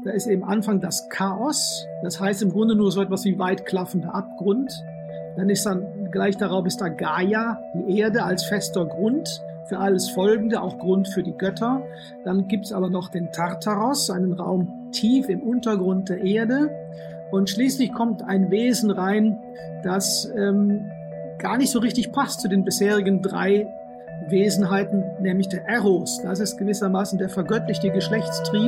Da ist eben Anfang das Chaos. Das heißt im Grunde nur so etwas wie weit klaffender Abgrund. Dann gleich darauf ist da Gaia, die Erde als fester Grund für alles Folgende, auch Grund für die Götter. Dann gibt es aber noch den Tartaros, einen Raum tief im Untergrund der Erde. Und schließlich kommt ein Wesen rein, das gar nicht so richtig passt zu den bisherigen 3 Wesenheiten, nämlich der Eros. Das ist gewissermaßen der vergöttlichte Geschlechtstrieb.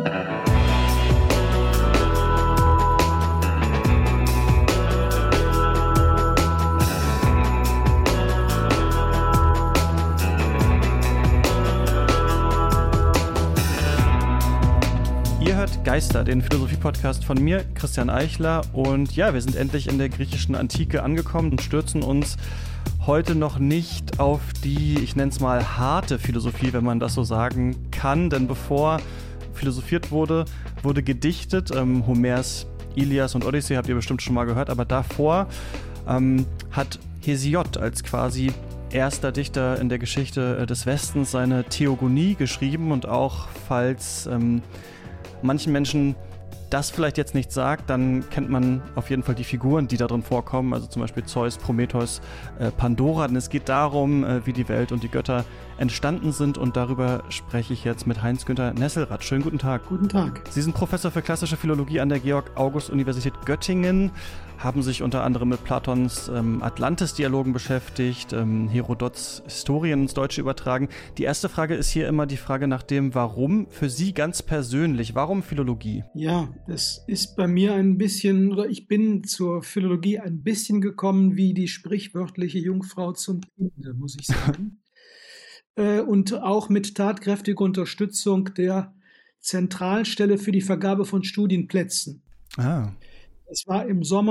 Geister, den Philosophie-Podcast von mir, Christian Eichler. Und ja, wir sind endlich in der griechischen Antike angekommen und stürzen uns heute noch nicht auf die, ich nenne es mal, harte Philosophie, wenn man das so sagen kann. Denn bevor philosophiert wurde, wurde gedichtet. Homers Ilias und Odyssee habt ihr bestimmt schon mal gehört. Aber davor hat Hesiod als quasi erster Dichter in der Geschichte des Westens seine Theogonie geschrieben. Und auch falls manchen Menschen das vielleicht jetzt nicht sagt, dann kennt man auf jeden Fall die Figuren, die da drin vorkommen, also zum Beispiel Zeus, Prometheus, Pandora. Denn es geht darum, wie die Welt und die Götter entstanden sind, und darüber spreche ich jetzt mit Heinz-Günther Nesselrath. Schönen guten Tag. Guten Tag. Sie sind Professor für klassische Philologie an der Georg-August-Universität Göttingen, haben sich unter anderem mit Platons Atlantis-Dialogen beschäftigt, Herodots Historien ins Deutsche übertragen. Die erste Frage ist hier immer die Frage nach dem Warum für Sie ganz persönlich. Warum Philologie? Ja, das ist bei mir ein bisschen, oder ich bin zur Philologie ein bisschen gekommen wie die sprichwörtliche Jungfrau zum Kinde, muss ich sagen. Und auch mit tatkräftiger Unterstützung der Zentralstelle für die Vergabe von Studienplätzen. Es war im Sommer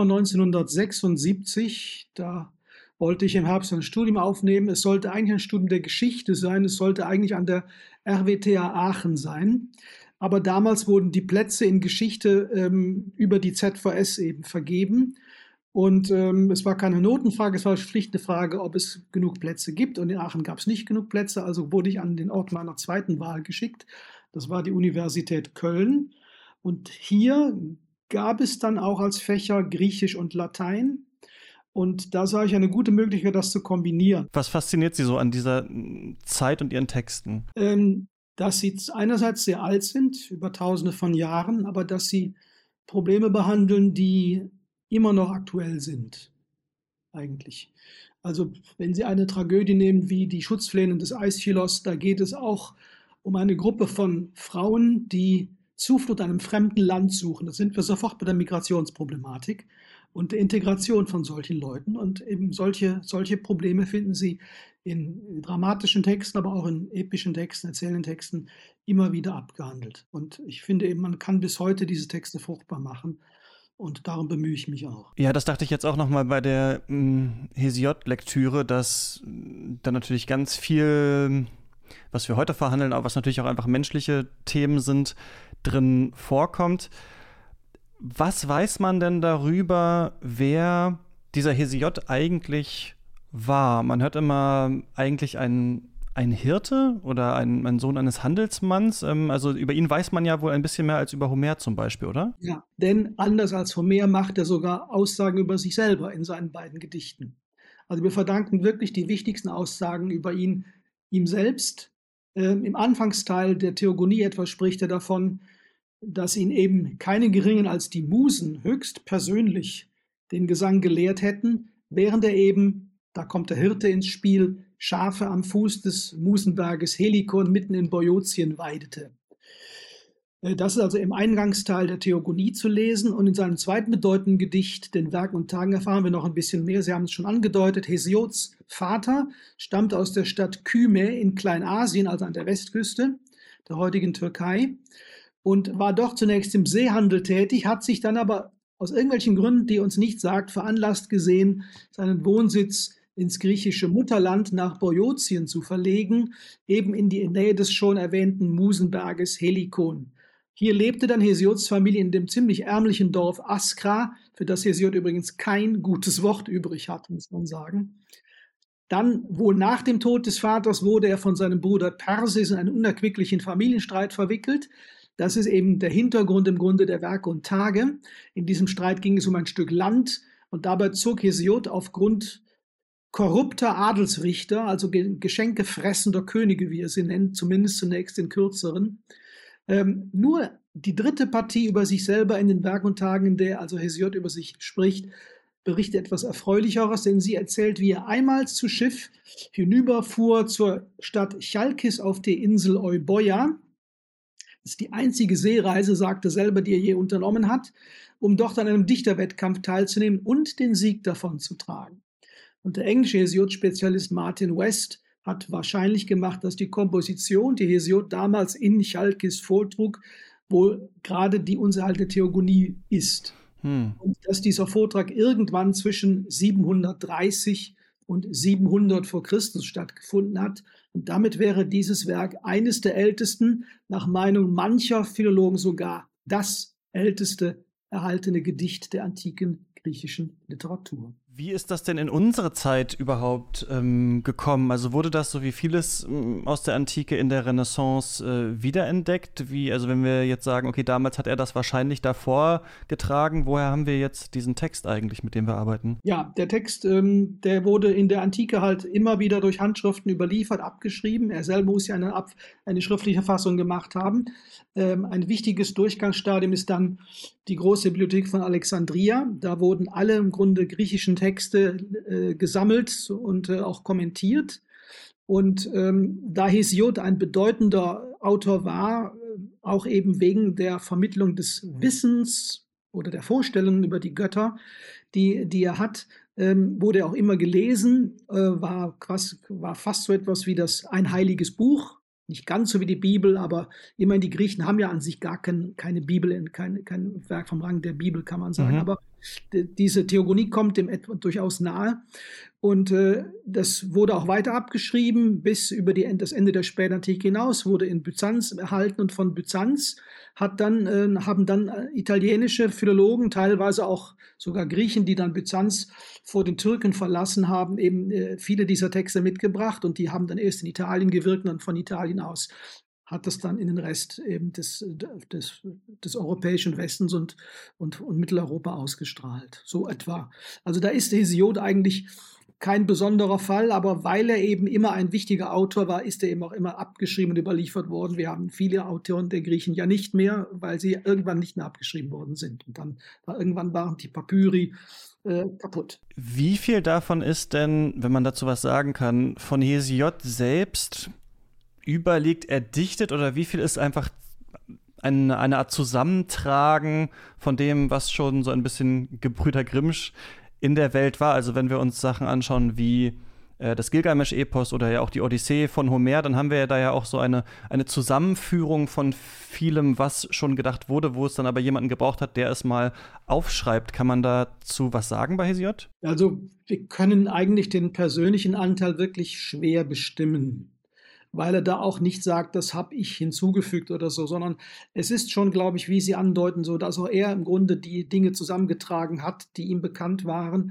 1976, da wollte ich im Herbst ein Studium aufnehmen. Es sollte eigentlich ein Studium der Geschichte sein, es sollte eigentlich an der RWTH Aachen sein. Aber damals wurden die Plätze in Geschichte über die ZVS eben vergeben. Und es war keine Notenfrage, es war schlicht eine Frage, ob es genug Plätze gibt. Und in Aachen gab es nicht genug Plätze, also wurde ich an den Ort meiner zweiten Wahl geschickt. Das war die Universität Köln. Und hier gab es dann auch als Fächer Griechisch und Latein. Und da sah ich eine gute Möglichkeit, das zu kombinieren. Was fasziniert Sie so an dieser Zeit und Ihren Texten? Dass sie einerseits sehr alt sind, über Tausende von Jahren, aber dass sie Probleme behandeln, die immer noch aktuell sind, eigentlich. Also wenn Sie eine Tragödie nehmen wie die Schutzflehnen des Aeschylos, da geht es auch um eine Gruppe von Frauen, die Zuflucht in einem fremden Land suchen. Da sind wir sofort bei der Migrationsproblematik und der Integration von solchen Leuten. Und eben solche Probleme finden Sie in dramatischen Texten, aber auch in epischen Texten, erzählenden Texten immer wieder abgehandelt. Und ich finde eben, man kann bis heute diese Texte fruchtbar machen. Und darum bemühe ich mich auch. Ja, das dachte ich jetzt auch nochmal bei der Hesiod-Lektüre, dass da natürlich ganz viel, was wir heute verhandeln, aber was natürlich auch einfach menschliche Themen sind, drin vorkommt. Was weiß man denn darüber, wer dieser Hesiod eigentlich war? Man hört immer eigentlich ein Hirte oder ein Sohn eines Handelsmanns. Also über ihn weiß man ja wohl ein bisschen mehr als über Homer zum Beispiel, oder? Ja, denn anders als Homer macht er sogar Aussagen über sich selber in seinen beiden Gedichten. Also wir verdanken wirklich die wichtigsten Aussagen über ihn ihm selbst. Im Anfangsteil der Theogonie etwa spricht er davon, dass ihn eben keine geringen als die Musen höchst persönlich den Gesang gelehrt hätten, während er eben, da kommt der Hirte ins Spiel, Schafe am Fuß des Musenberges Helikon mitten in Boeotien weidete. Das ist also im Eingangsteil der Theogonie zu lesen, und in seinem zweiten bedeutenden Gedicht, den Werken und Tagen, erfahren wir noch ein bisschen mehr. Sie haben es schon angedeutet, Hesiods Vater stammt aus der Stadt Kyme in Kleinasien, also an der Westküste der heutigen Türkei, und war dort zunächst im Seehandel tätig, hat sich dann aber aus irgendwelchen Gründen, die uns nicht sagt, veranlasst gesehen, seinen Wohnsitz ins griechische Mutterland nach Boeotien zu verlegen, eben in die Nähe des schon erwähnten Musenberges Helikon. Hier lebte dann Hesiods Familie in dem ziemlich ärmlichen Dorf Askra, für das Hesiod übrigens kein gutes Wort übrig hat, muss man sagen. Dann, wohl nach dem Tod des Vaters, wurde er von seinem Bruder Perses in einen unerquicklichen Familienstreit verwickelt. Das ist eben der Hintergrund im Grunde der Werke und Tage. In diesem Streit ging es um ein Stück Land und dabei zog Hesiod aufgrund korrupter Adelsrichter, also geschenkefressender Könige, wie er sie nennt, zumindest zunächst den kürzeren, nur die dritte Partie über sich selber in den Werken und Tagen, in der also Hesiod über sich spricht, berichtet etwas Erfreulicheres, denn sie erzählt, wie er einmal zu Schiff hinüberfuhr zur Stadt Chalkis auf der Insel Euboea. Das ist die einzige Seereise, sagte selber, die er je unternommen hat, um dort an einem Dichterwettkampf teilzunehmen und den Sieg davon zu tragen. Und der englische Hesiod-Spezialist Martin West hat wahrscheinlich gemacht, dass die Komposition, die Hesiod damals in Chalkis vortrug, wohl gerade die unser alte Theogonie ist. Und dass dieser Vortrag irgendwann zwischen 730 und 700 vor Christus stattgefunden hat. Und damit wäre dieses Werk eines der ältesten, nach Meinung mancher Philologen sogar das älteste erhaltene Gedicht der antiken griechischen Literatur. Wie ist das denn in unsere Zeit überhaupt gekommen? Also wurde das, so wie vieles aus der Antike in der Renaissance, wiederentdeckt? Also wenn wir jetzt sagen, okay, damals hat er das wahrscheinlich davor getragen, woher haben wir jetzt diesen Text eigentlich, mit dem wir arbeiten? Ja, der Text, der wurde in der Antike halt immer wieder durch Handschriften überliefert, abgeschrieben. Er selber muss ja eine schriftliche Fassung gemacht haben. Ein wichtiges Durchgangsstadium ist dann die große Bibliothek von Alexandria. Da wurden alle im Grunde griechischen Texte gesammelt und auch kommentiert. Und da Hesiod ein bedeutender Autor war, auch eben wegen der Vermittlung des Wissens oder der Vorstellungen über die Götter, die er hat, wurde er auch immer gelesen, war fast so etwas wie ein heiliges Buch. Nicht ganz so wie die Bibel, aber immerhin die Griechen haben ja an sich gar keine Bibel, kein Werk vom Rang der Bibel, kann man sagen. Aber diese Theogonie kommt dem durchaus nahe. Und das wurde auch weiter abgeschrieben, bis über das Ende der Spätantike hinaus, wurde in Byzanz erhalten. Und von Byzanz haben dann italienische Philologen, teilweise auch sogar Griechen, die dann Byzanz vor den Türken verlassen haben, eben viele dieser Texte mitgebracht. Und die haben dann erst in Italien gewirkt und von Italien aus hat das dann in den Rest eben des europäischen Westens und Mitteleuropa ausgestrahlt. So etwa. Also da ist Hesiod eigentlich kein besonderer Fall, aber weil er eben immer ein wichtiger Autor war, ist er eben auch immer abgeschrieben und überliefert worden. Wir haben viele Autoren der Griechen ja nicht mehr, weil sie irgendwann nicht mehr abgeschrieben worden sind. Und dann irgendwann waren die Papyri kaputt. Wie viel davon ist denn, wenn man dazu was sagen kann, von Hesiod selbst überlegt, erdichtet, oder wie viel ist einfach eine Art Zusammentragen von dem, was schon so ein bisschen Gebrüder Grimmsch in der Welt war? Also wenn wir uns Sachen anschauen wie das Gilgamesch-Epos oder ja auch die Odyssee von Homer, dann haben wir ja da ja auch so eine Zusammenführung von vielem, was schon gedacht wurde, wo es dann aber jemanden gebraucht hat, der es mal aufschreibt. Kann man dazu was sagen bei Hesiod? Also wir können eigentlich den persönlichen Anteil wirklich schwer bestimmen, weil er da auch nicht sagt, das habe ich hinzugefügt oder so, sondern es ist schon, glaube ich, wie Sie andeuten, so, dass auch er im Grunde die Dinge zusammengetragen hat, die ihm bekannt waren.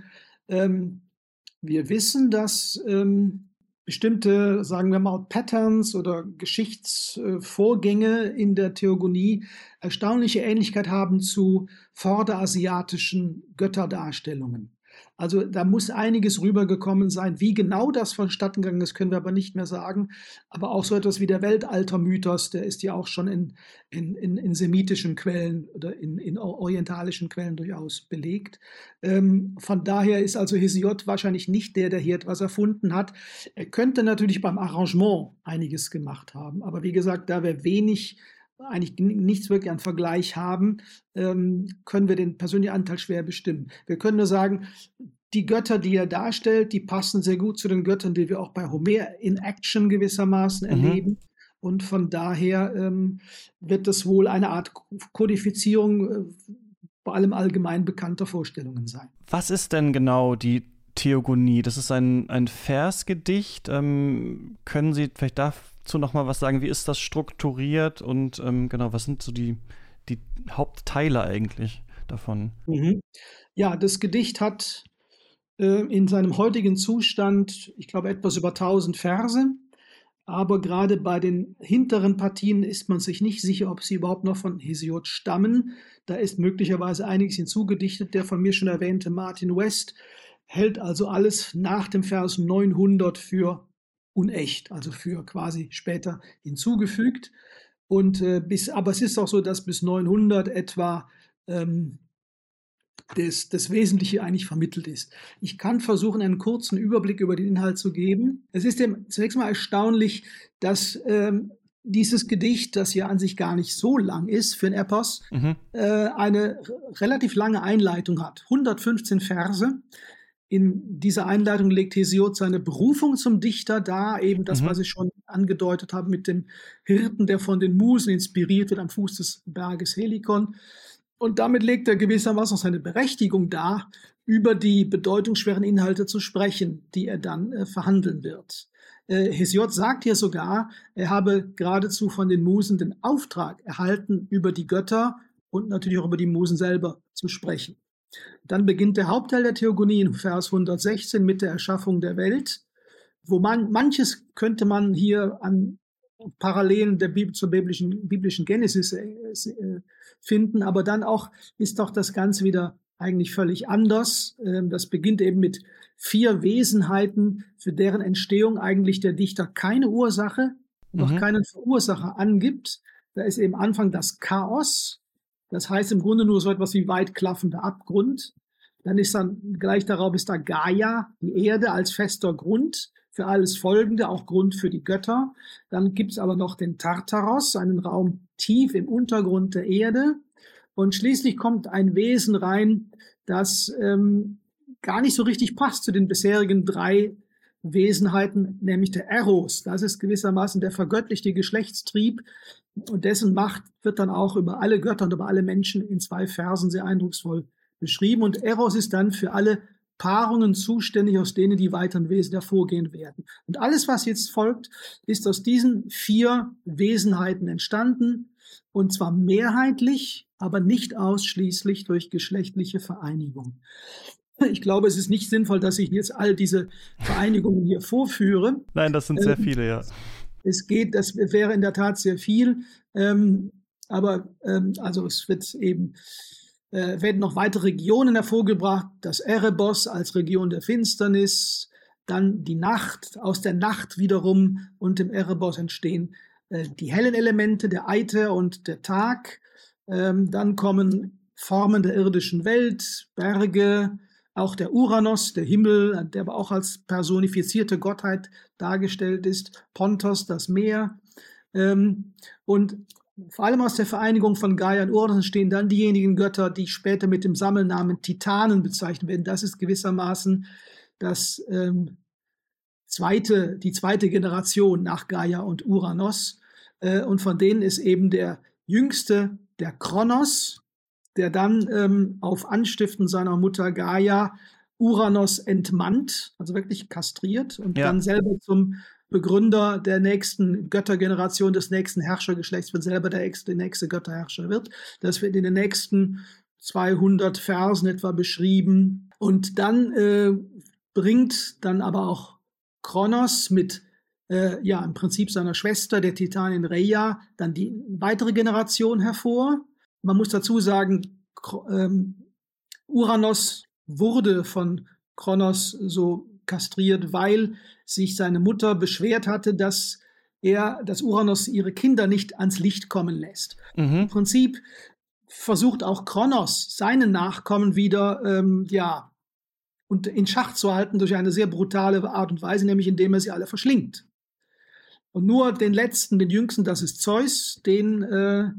Wir wissen, dass bestimmte, sagen wir mal, Patterns oder Geschichtsvorgänge in der Theogonie erstaunliche Ähnlichkeit haben zu vorderasiatischen Götterdarstellungen. Also da muss einiges rübergekommen sein. Wie genau das vonstatten gegangen ist, können wir aber nicht mehr sagen. Aber auch so etwas wie der Weltaltermythos, der ist ja auch schon in semitischen Quellen oder in orientalischen Quellen durchaus belegt. Von daher ist also Hesiod wahrscheinlich nicht der hier etwas erfunden hat. Er könnte natürlich beim Arrangement einiges gemacht haben. Aber wie gesagt, da wir eigentlich nichts wirklich an Vergleich haben, können wir den persönlichen Anteil schwer bestimmen. Wir können nur sagen, die Götter, die er darstellt, die passen sehr gut zu den Göttern, die wir auch bei Homer in Action gewissermaßen erleben. Und von daher wird das wohl eine Art Kodifizierung vor allem allgemein bekannter Vorstellungen sein. Was ist denn genau die Theogonie? Das ist ein Versgedicht. Können Sie vielleicht dazu noch mal was sagen? Wie ist das strukturiert und genau, was sind so die Hauptteile eigentlich davon? Ja, das Gedicht hat in seinem heutigen Zustand, ich glaube, etwas über 1000 Verse. aber gerade bei den hinteren Partien ist man sich nicht sicher, ob sie überhaupt noch von Hesiod stammen. Da ist möglicherweise einiges hinzugedichtet. Der von mir schon erwähnte Martin West hält also alles nach dem Vers 900 für unecht, also für quasi später hinzugefügt. Aber es ist auch so, dass bis 900 etwa das Wesentliche eigentlich vermittelt ist. Ich kann versuchen, einen kurzen Überblick über den Inhalt zu geben. Es ist zunächst mal erstaunlich, dass dieses Gedicht, das ja an sich gar nicht so lang ist für ein Epos, eine relativ lange Einleitung hat. 115 Verse. In dieser Einleitung legt Hesiod seine Berufung zum Dichter dar, eben das, was ich schon angedeutet habe mit dem Hirten, der von den Musen inspiriert wird am Fuß des Berges Helikon. Und damit legt er gewissermaßen seine Berechtigung dar, über die bedeutungsschweren Inhalte zu sprechen, die er dann verhandeln wird. Hesiod sagt hier sogar, er habe geradezu von den Musen den Auftrag erhalten, über die Götter und natürlich auch über die Musen selber zu sprechen. Dann beginnt der Hauptteil der Theogonie in Vers 116 mit der Erschaffung der Welt, wo manches könnte man hier an Parallelen zur biblischen Genesis finden, aber dann auch ist doch das Ganze wieder eigentlich völlig anders. Das beginnt eben mit 4 Wesenheiten, für deren Entstehung eigentlich der Dichter keine Ursache und auch keinen Verursacher angibt. Da ist eben Anfang das Chaos, das heißt im Grunde nur so etwas wie weit klaffender Abgrund. Dann ist dann gleich darauf ist da Gaia, die Erde als fester Grund für alles Folgende, auch Grund für die Götter. Dann gibt es aber noch den Tartaros, einen Raum tief im Untergrund der Erde. Und schließlich kommt ein Wesen rein, das gar nicht so richtig passt zu den bisherigen 3 Wesenheiten, nämlich der Eros. Das ist gewissermaßen der vergöttlichte Geschlechtstrieb. Und dessen Macht wird dann auch über alle Götter und über alle Menschen in 2 Versen sehr eindrucksvoll beschrieben. Und Eros ist dann für alle Paarungen zuständig, aus denen die weiteren Wesen hervorgehen werden. Und alles, was jetzt folgt, ist aus diesen 4 Wesenheiten entstanden, und zwar mehrheitlich, aber nicht ausschließlich durch geschlechtliche Vereinigung. Ich glaube, es ist nicht sinnvoll, dass ich jetzt all diese Vereinigungen hier vorführe. Nein, das sind sehr viele, ja. Das wäre in der Tat sehr viel, also es wird eben werden noch weitere Regionen hervorgebracht, das Erebos als Region der Finsternis, dann die Nacht, aus der Nacht wiederum und dem Erebos entstehen die hellen Elemente, der Aether und der Tag, dann kommen Formen der irdischen Welt, Berge, auch der Uranos, der Himmel, der aber auch als personifizierte Gottheit dargestellt ist, Pontos, das Meer, und vor allem aus der Vereinigung von Gaia und Uranus entstehen dann diejenigen Götter, die später mit dem Sammelnamen Titanen bezeichnet werden. Das ist gewissermaßen die zweite Generation nach Gaia und Uranos. Und von denen ist eben der jüngste, der Kronos, der dann auf Anstiften seiner Mutter Gaia Uranos entmannt, also wirklich kastriert und dann selber zum Begründer der nächsten Göttergeneration, des nächsten Herrschergeschlechts, wenn selber der nächste Götterherrscher wird. Das wird in den nächsten 200 Versen etwa beschrieben. Und dann bringt dann aber auch Kronos mit im Prinzip seiner Schwester, der Titanin Rhea, dann die weitere Generation hervor. Man muss dazu sagen, Uranos wurde von Kronos so kastriert, weil sich seine Mutter beschwert hatte, dass Uranos ihre Kinder nicht ans Licht kommen lässt. Im Prinzip versucht auch Kronos, seine Nachkommen wieder und in Schach zu halten durch eine sehr brutale Art und Weise, nämlich indem er sie alle verschlingt. Und nur den letzten, den jüngsten, das ist Zeus, der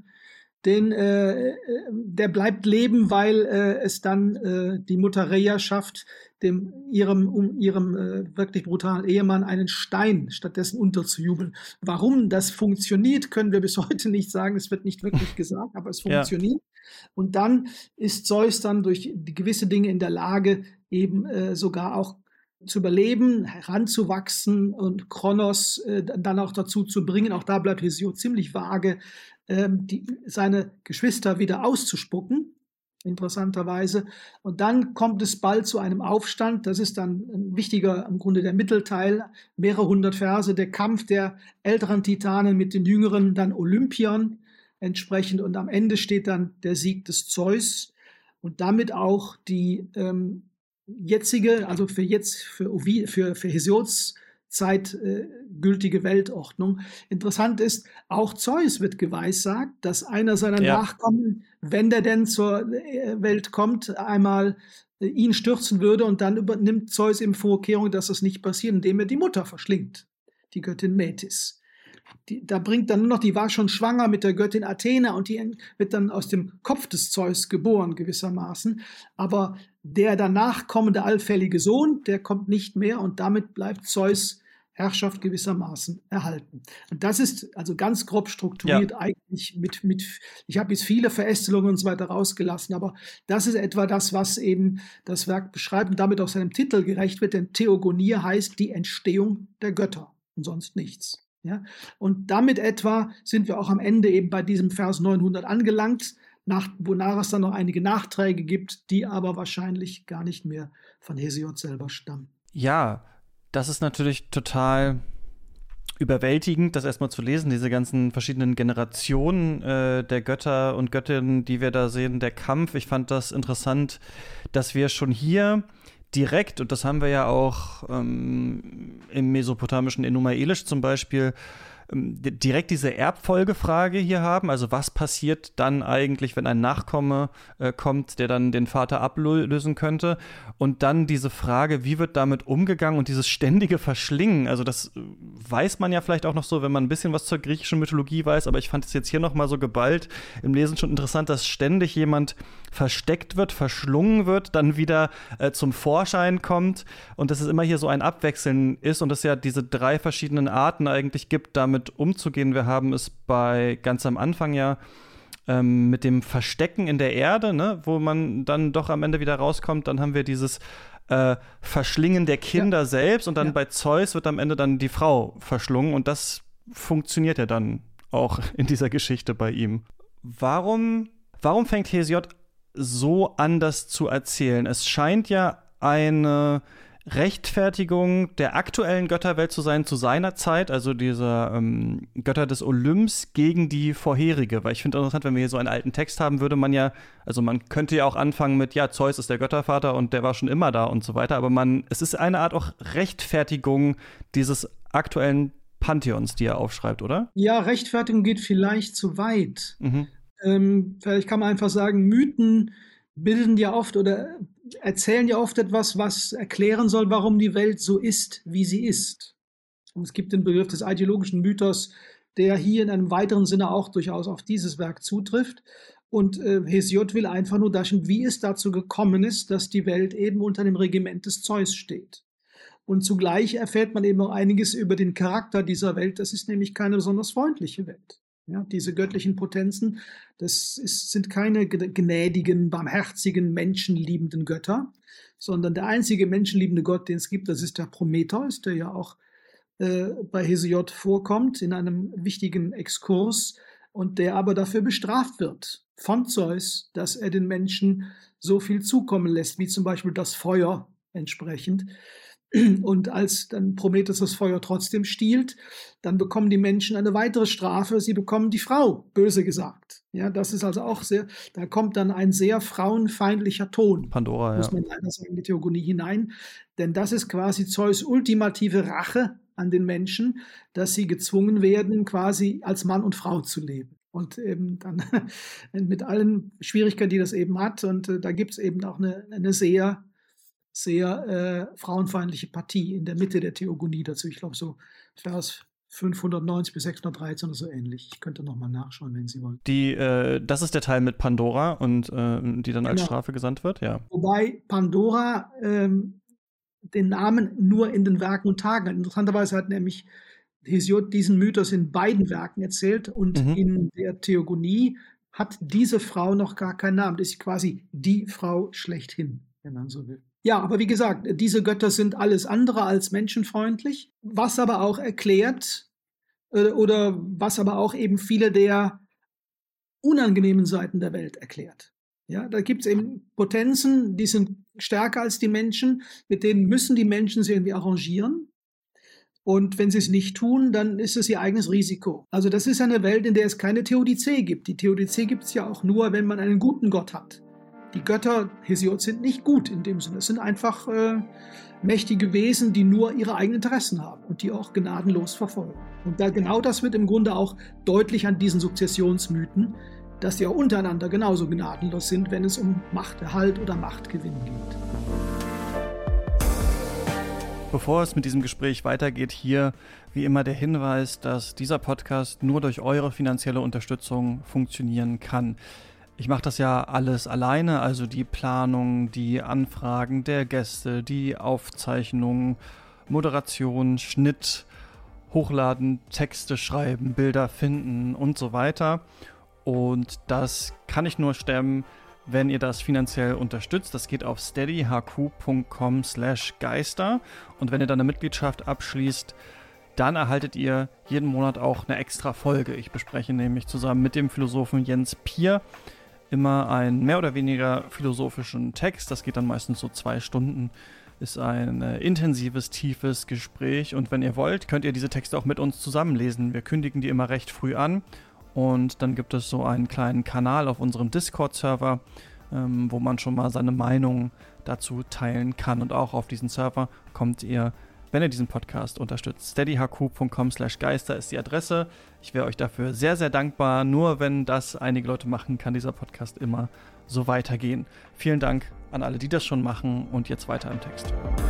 bleibt leben, weil es dann die Mutter Rhea schafft, ihrem wirklich brutalen Ehemann einen Stein stattdessen unterzujubeln. Warum das funktioniert, können wir bis heute nicht sagen. Es wird nicht wirklich gesagt, aber es funktioniert. Ja. Und dann ist Zeus dann durch gewisse Dinge in der Lage, eben sogar auch zu überleben, heranzuwachsen und Kronos dann auch dazu zu bringen, auch da bleibt Hesiod ziemlich vage, seine Geschwister wieder auszuspucken. interessanterweise. Und dann kommt es bald zu einem Aufstand. Das ist dann ein wichtiger, im Grunde der Mittelteil, mehrere hundert Verse, der Kampf der älteren Titanen mit den jüngeren, dann Olympiern entsprechend. Und am Ende steht dann der Sieg des Zeus und damit auch die jetzige, also für Hesiods Zeit gültige Weltordnung. Interessant ist, auch Zeus wird geweissagt, dass einer seiner Nachkommen, wenn der denn zur Welt kommt, einmal ihn stürzen würde und dann übernimmt Zeus im Vorkehrung, dass das nicht passiert, indem er die Mutter verschlingt, die Göttin Metis. Da bringt dann nur noch, die war schon schwanger mit der Göttin Athena und die wird dann aus dem Kopf des Zeus geboren gewissermaßen, aber der danach kommende allfällige Sohn, der kommt nicht mehr und damit bleibt Zeus Herrschaft gewissermaßen erhalten. Und das ist also ganz grob strukturiert eigentlich ich habe jetzt viele Verästelungen und so weiter rausgelassen, aber das ist etwa das, was eben das Werk beschreibt und damit auch seinem Titel gerecht wird, denn Theogonie heißt die Entstehung der Götter und sonst nichts. Ja? Und damit etwa sind wir auch am Ende eben bei diesem Vers 900 angelangt, wonach es dann noch einige Nachträge gibt, die aber wahrscheinlich gar nicht mehr von Hesiod selber stammen. Ja, das ist natürlich total überwältigend, das erstmal zu lesen, diese ganzen verschiedenen Generationen der Götter und Göttinnen, die wir da sehen, der Kampf. Ich fand das interessant, dass wir schon hier direkt, und das haben wir ja auch im mesopotamischen Enuma Elish zum Beispiel, direkt diese Erbfolgefrage hier haben. Also was passiert dann eigentlich, wenn ein Nachkomme kommt, der dann den Vater ablösen könnte? Und dann diese Frage, wie wird damit umgegangen und dieses ständige Verschlingen. Also das weiß man ja vielleicht auch noch so, wenn man ein bisschen was zur griechischen Mythologie weiß. Aber ich fand es jetzt hier noch mal so geballt im Lesen schon interessant, dass ständig jemand versteckt wird, verschlungen wird, dann wieder zum Vorschein kommt. Und dass es immer hier so ein Abwechseln ist und es ja diese 3 verschiedenen Arten eigentlich gibt, damit umzugehen. Wir haben es ganz am Anfang ja mit dem Verstecken in der Erde, ne, wo man dann doch am Ende wieder rauskommt. Dann haben wir dieses Verschlingen der Kinder selbst und dann bei Zeus wird am Ende dann die Frau verschlungen und das funktioniert ja dann auch in dieser Geschichte bei ihm. Warum fängt Hesiod so an, das zu erzählen? Es scheint ja eine Rechtfertigung der aktuellen Götterwelt zu sein, zu seiner Zeit, also dieser Götter des Olymps gegen die vorherige. Weil ich finde interessant, wenn wir hier so einen alten Text haben, man könnte ja auch anfangen mit, ja, Zeus ist der Göttervater und der war schon immer da und so weiter, aber es ist eine Art auch Rechtfertigung dieses aktuellen Pantheons, die er aufschreibt, oder? Ja, Rechtfertigung geht vielleicht zu weit. Vielleicht kann man einfach sagen, Mythen bilden ja oft oder erzählen ja oft etwas, was erklären soll, warum die Welt so ist, wie sie ist. Und es gibt den Begriff des ideologischen Mythos, der hier in einem weiteren Sinne auch durchaus auf dieses Werk zutrifft. Und Hesiod will einfach nur darstellen, wie es dazu gekommen ist, dass die Welt eben unter dem Regiment des Zeus steht. Und zugleich erfährt man eben auch einiges über den Charakter dieser Welt. Das ist nämlich keine besonders freundliche Welt. Ja, diese göttlichen Potenzen, sind keine gnädigen, barmherzigen, menschenliebenden Götter, sondern der einzige menschenliebende Gott, den es gibt, das ist der Prometheus, der ja auch bei Hesiod vorkommt in einem wichtigen Exkurs und der aber dafür bestraft wird von Zeus, dass er den Menschen so viel zukommen lässt, wie zum Beispiel das Feuer entsprechend. Und als dann Prometheus das Feuer trotzdem stiehlt, dann bekommen die Menschen eine weitere Strafe. Sie bekommen die Frau, böse gesagt. Ja, das ist also auch da kommt dann ein sehr frauenfeindlicher Ton. Pandora, muss man leider sagen, in die Theogonie hinein. Denn das ist quasi Zeus' ultimative Rache an den Menschen, dass sie gezwungen werden, quasi als Mann und Frau zu leben. Und eben dann mit allen Schwierigkeiten, die das eben hat. Und da gibt es eben auch eine sehr frauenfeindliche Partie in der Mitte der Theogonie dazu. Ich glaube, so Vers 590 bis 613 oder so ähnlich. Ich könnte nochmal nachschauen, wenn Sie wollen. Das ist der Teil mit Pandora und die dann als Strafe gesandt wird, ja. Wobei Pandora den Namen nur in den Werken und Tagen hat. Interessanterweise hat nämlich Hesiod diesen Mythos in beiden Werken erzählt und in der Theogonie hat diese Frau noch gar keinen Namen. Das ist quasi die Frau schlechthin, wenn man so will. Ja, aber wie gesagt, diese Götter sind alles andere als menschenfreundlich, was aber auch erklärt oder was aber auch eben viele der unangenehmen Seiten der Welt erklärt. Ja, da gibt es eben Potenzen, die sind stärker als die Menschen, mit denen müssen die Menschen sich irgendwie arrangieren. Und wenn sie es nicht tun, dann ist es ihr eigenes Risiko. Also das ist eine Welt, in der es keine Theodizee gibt. Die Theodizee gibt es ja auch nur, wenn man einen guten Gott hat. Die Götter Hesiod sind nicht gut in dem Sinne. Es sind einfach mächtige Wesen, die nur ihre eigenen Interessen haben und die auch gnadenlos verfolgen. Und genau das wird im Grunde auch deutlich an diesen Sukzessionsmythen, dass die auch untereinander genauso gnadenlos sind, wenn es um Machterhalt oder Machtgewinn geht. Bevor es mit diesem Gespräch weitergeht, hier wie immer der Hinweis, dass dieser Podcast nur durch eure finanzielle Unterstützung funktionieren kann. Ich mache das ja alles alleine, also die Planung, die Anfragen der Gäste, die Aufzeichnung, Moderation, Schnitt, Hochladen, Texte schreiben, Bilder finden und so weiter. Und das kann ich nur stemmen, wenn ihr das finanziell unterstützt. Das geht auf steadyhq.com/geister. Und wenn ihr dann eine Mitgliedschaft abschließt, dann erhaltet ihr jeden Monat auch eine extra Folge. Ich bespreche nämlich zusammen mit dem Philosophen Jens Pier immer einen mehr oder weniger philosophischen Text. Das geht dann meistens so 2 Stunden. Ist ein intensives, tiefes Gespräch. Und wenn ihr wollt, könnt ihr diese Texte auch mit uns zusammenlesen. Wir kündigen die immer recht früh an. Und dann gibt es so einen kleinen Kanal auf unserem Discord-Server, wo man schon mal seine Meinung dazu teilen kann. Und auch auf diesen Server kommt ihr, wenn ihr diesen Podcast unterstützt. steadyhq.com/geister ist die Adresse. Ich wäre euch dafür sehr, sehr dankbar. Nur wenn das einige Leute machen, kann dieser Podcast immer so weitergehen. Vielen Dank an alle, die das schon machen. Und jetzt weiter im Text.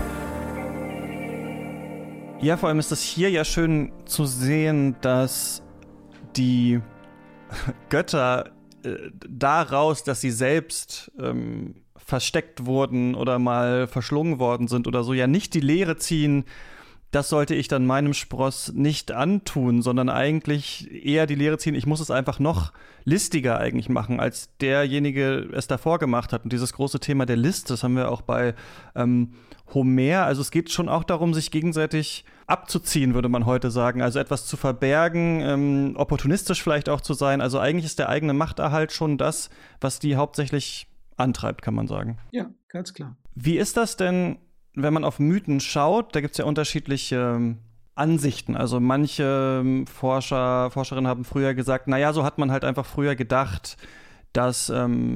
Ja, vor allem ist es hier ja schön zu sehen, dass die Götter daraus, dass sie selbst versteckt wurden oder mal verschlungen worden sind oder so, ja nicht die Lehre ziehen, das sollte ich dann meinem Spross nicht antun, sondern eigentlich eher die Lehre ziehen, ich muss es einfach noch listiger eigentlich machen, als derjenige es davor gemacht hat. Und dieses große Thema der List, das haben wir auch bei Homer. Also es geht schon auch darum, sich gegenseitig abzuziehen, würde man heute sagen. Also etwas zu verbergen, opportunistisch vielleicht auch zu sein. Also eigentlich ist der eigene Machterhalt schon das, was die hauptsächlich antreibt, kann man sagen. Ja, ganz klar. Wie ist das denn, wenn man auf Mythen schaut? Da gibt es ja unterschiedliche Ansichten. Also manche Forscherinnen haben früher gesagt, naja, so hat man halt einfach früher gedacht, dass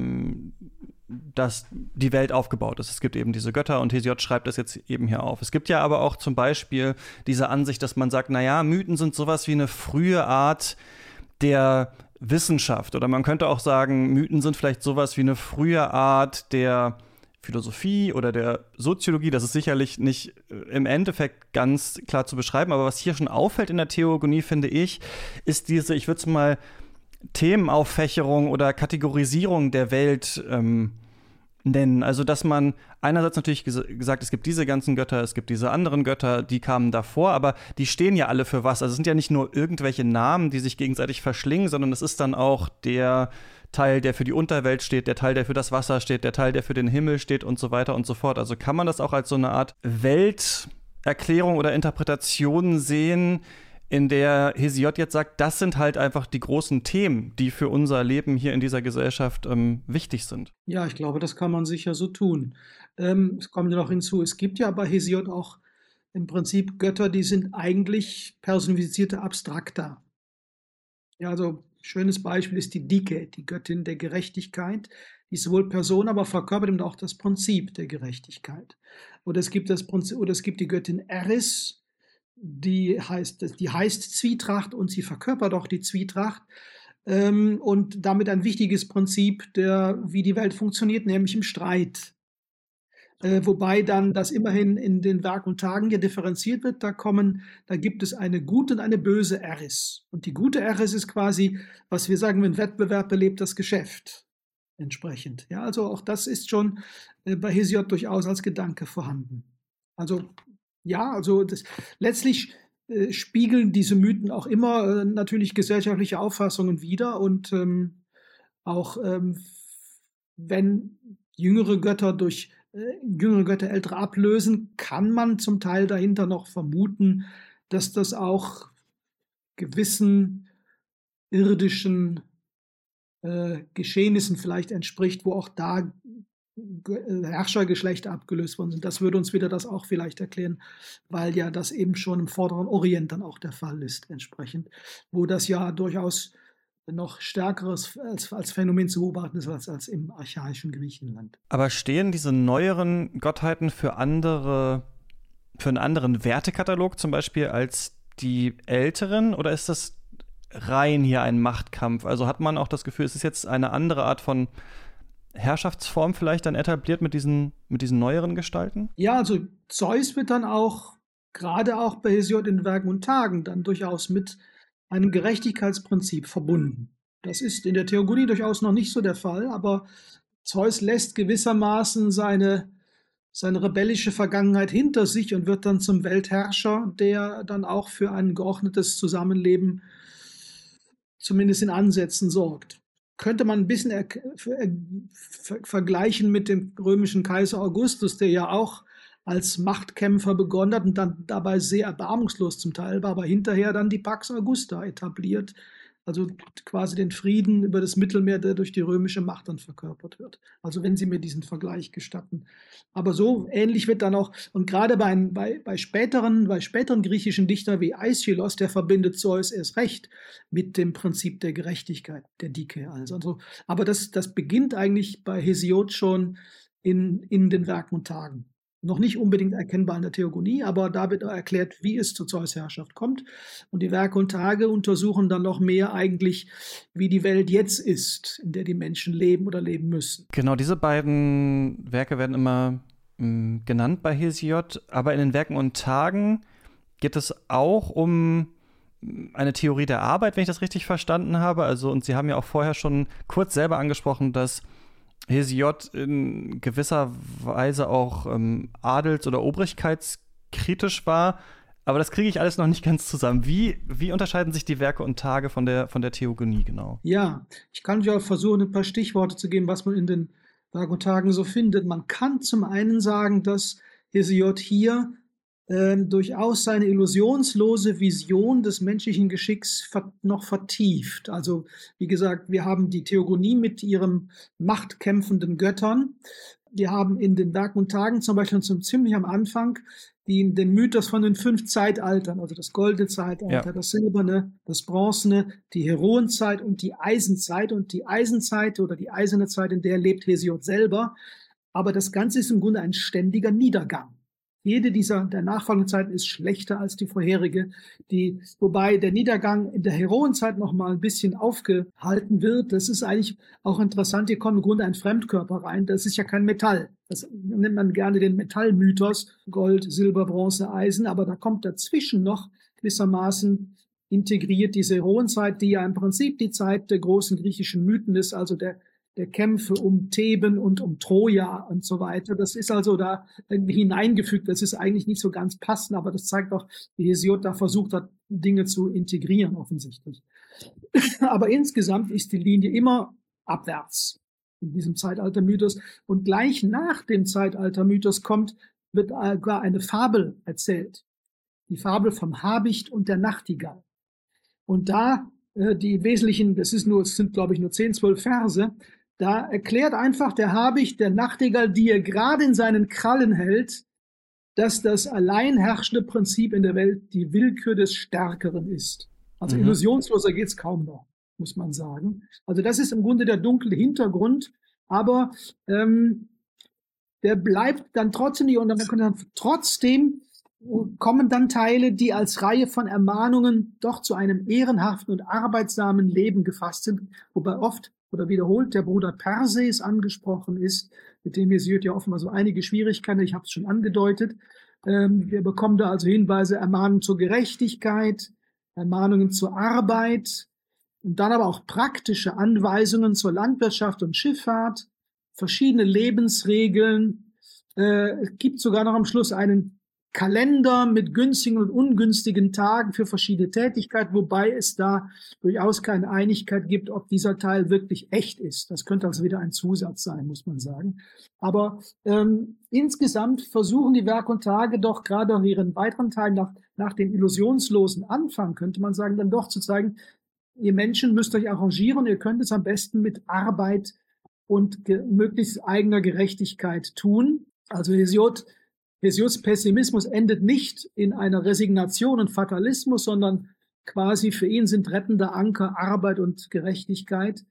die Welt aufgebaut ist. Es gibt eben diese Götter und Hesiod schreibt das jetzt eben hier auf. Es gibt ja aber auch zum Beispiel diese Ansicht, dass man sagt, naja, Mythen sind sowas wie eine frühe Art der Wissenschaft. Oder man könnte auch sagen, Mythen sind vielleicht sowas wie eine frühe Art der Philosophie oder der Soziologie. Das ist sicherlich nicht im Endeffekt ganz klar zu beschreiben. Aber was hier schon auffällt in der Theogonie, finde ich, ist diese, ich würde es mal Themenauffächerung oder Kategorisierung der Welt nennen. Also, dass man einerseits natürlich gesagt, es gibt diese ganzen Götter, es gibt diese anderen Götter, die kamen davor, aber die stehen ja alle für was. Also es sind ja nicht nur irgendwelche Namen, die sich gegenseitig verschlingen, sondern es ist dann auch der Teil, der für die Unterwelt steht, der Teil, der für das Wasser steht, der Teil, der für den Himmel steht und so weiter und so fort. Also kann man das auch als so eine Art Welterklärung oder Interpretation sehen, in der Hesiod jetzt sagt, das sind halt einfach die großen Themen, die für unser Leben hier in dieser Gesellschaft wichtig sind. Ja, ich glaube, das kann man sicher so tun. Es kommt ja noch hinzu, es gibt ja bei Hesiod auch im Prinzip Götter, die sind eigentlich personifizierte Abstrakta. Ja, also schönes Beispiel ist die Dike, die Göttin der Gerechtigkeit. Die ist sowohl Person, aber verkörpert eben auch das Prinzip der Gerechtigkeit. Oder es gibt die Göttin Eris, die heißt Zwietracht und sie verkörpert auch die Zwietracht und damit ein wichtiges Prinzip, wie die Welt funktioniert, nämlich im Streit. Wobei dann das immerhin in den Werk und Tagen ja differenziert wird. Da gibt es eine gute und eine böse Eris. Und die gute Eris ist quasi, was wir sagen, wenn Wettbewerb belebt das Geschäft entsprechend. Ja, also auch das ist schon bei Hesiod durchaus als Gedanke vorhanden. Also ja, also letztlich spiegeln diese Mythen auch immer natürlich gesellschaftliche Auffassungen wider und auch wenn jüngere Götter ältere ablösen, kann man zum Teil dahinter noch vermuten, dass das auch gewissen irdischen Geschehnissen vielleicht entspricht, wo auch da Herrschergeschlechter abgelöst worden sind. Das würde uns wieder das auch vielleicht erklären, weil ja das eben schon im Vorderen Orient dann auch der Fall ist, entsprechend, wo das ja durchaus noch stärkeres als Phänomen zu beobachten ist als im archaischen Griechenland. Aber stehen diese neueren Gottheiten für einen anderen Wertekatalog zum Beispiel als die älteren, oder ist das rein hier ein Machtkampf? Also hat man auch das Gefühl, es ist jetzt eine andere Art von Herrschaftsform vielleicht dann etabliert mit diesen neueren Gestalten? Ja, also Zeus wird dann auch, gerade auch bei Hesiod in Werken und Tagen, dann durchaus mit einem Gerechtigkeitsprinzip verbunden. Das ist in der Theogonie durchaus noch nicht so der Fall, aber Zeus lässt gewissermaßen seine rebellische Vergangenheit hinter sich und wird dann zum Weltherrscher, der dann auch für ein geordnetes Zusammenleben zumindest in Ansätzen sorgt. Könnte man ein bisschen vergleichen mit dem römischen Kaiser Augustus, der ja auch als Machtkämpfer begonnen hat und dann dabei sehr erbarmungslos zum Teil war, aber hinterher dann die Pax Augusta etabliert, also quasi den Frieden über das Mittelmeer, der durch die römische Macht dann verkörpert wird. Also wenn Sie mir diesen Vergleich gestatten. Aber so ähnlich wird dann auch, und gerade bei späteren griechischen Dichtern wie Aeschylus, der verbindet Zeus erst recht mit dem Prinzip der Gerechtigkeit, der Dike. Also, aber das beginnt eigentlich bei Hesiod schon in den Werken und Tagen. Noch nicht unbedingt erkennbar in der Theogonie, aber da wird erklärt, wie es zur Zeus-Herrschaft kommt. Und die Werke und Tage untersuchen dann noch mehr eigentlich, wie die Welt jetzt ist, in der die Menschen leben oder leben müssen. Genau, diese beiden Werke werden immer genannt bei Hesiod, aber in den Werken und Tagen geht es auch um eine Theorie der Arbeit, wenn ich das richtig verstanden habe. Also, und Sie haben ja auch vorher schon kurz selber angesprochen, dass Hesiod in gewisser Weise auch adels- oder obrigkeitskritisch war. Aber das kriege ich alles noch nicht ganz zusammen. Wie unterscheiden sich die Werke und Tage von der Theogonie genau? Ja, ich kann ja versuchen, ein paar Stichworte zu geben, was man in den Werken und Tagen so findet. Man kann zum einen sagen, dass Hesiod hier durchaus seine illusionslose Vision des menschlichen Geschicks noch vertieft. Also wie gesagt, wir haben die Theogonie mit ihren machtkämpfenden Göttern. Wir haben in den Werken und Tagen zum Beispiel ziemlich am Anfang den Mythos von den 5 Zeitaltern, also das goldene Zeitalter, ja, das silberne, das bronzene, die Heroenzeit und die Eisenzeit. Und die Eisenzeit oder die eiserne Zeit, in der lebt Hesiod selber. Aber das Ganze ist im Grunde ein ständiger Niedergang. Jede der nachfolgenden Zeiten ist schlechter als die vorherige, wobei der Niedergang in der Heroenzeit noch mal ein bisschen aufgehalten wird. Das ist eigentlich auch interessant. Hier kommt im Grunde ein Fremdkörper rein. Das ist ja kein Metall. Das nennt man gerne den Metallmythos. Gold, Silber, Bronze, Eisen. Aber da kommt dazwischen noch gewissermaßen integriert diese Heroenzeit, die ja im Prinzip die Zeit der großen griechischen Mythen ist, also der Kämpfe um Theben und um Troja und so weiter. Das ist also da irgendwie hineingefügt. Das ist eigentlich nicht so ganz passend, aber das zeigt auch, wie Hesiod da versucht hat, Dinge zu integrieren, offensichtlich. Aber insgesamt ist die Linie immer abwärts in diesem Zeitaltermythos. Und gleich nach dem Zeitaltermythos wird gar eine Fabel erzählt. Die Fabel vom Habicht und der Nachtigall. Und da die wesentlichen, es sind glaube ich nur 10, 12 Verse, da erklärt einfach der Habicht der Nachtigall, die er gerade in seinen Krallen hält, dass das allein herrschende Prinzip in der Welt die Willkür des Stärkeren ist. Also illusionsloser geht's kaum noch, muss man sagen. Also das ist im Grunde der dunkle Hintergrund, aber der bleibt dann trotzdem nicht, und trotzdem kommen dann Teile, die als Reihe von Ermahnungen doch zu einem ehrenhaften und arbeitsamen Leben gefasst sind, wobei oft oder wiederholt der Bruder Perseus angesprochen ist, mit dem Hesiod ja offenbar so einige Schwierigkeiten, ich habe es schon angedeutet. Wir bekommen da also Hinweise, Ermahnungen zur Gerechtigkeit, Ermahnungen zur Arbeit und dann aber auch praktische Anweisungen zur Landwirtschaft und Schifffahrt, verschiedene Lebensregeln. Es gibt sogar noch am Schluss einen Kalender mit günstigen und ungünstigen Tagen für verschiedene Tätigkeiten, wobei es da durchaus keine Einigkeit gibt, ob dieser Teil wirklich echt ist. Das könnte also wieder ein Zusatz sein, muss man sagen. Aber insgesamt versuchen die Werke und Tage doch gerade in ihren weiteren Teilen nach dem illusionslosen Anfang, könnte man sagen, dann doch zu zeigen, ihr Menschen müsst euch arrangieren, ihr könnt es am besten mit Arbeit und möglichst eigener Gerechtigkeit tun. Also Hesiods Pessimismus endet nicht in einer Resignation und Fatalismus, sondern quasi für ihn sind rettender Anker Arbeit und Gerechtigkeit.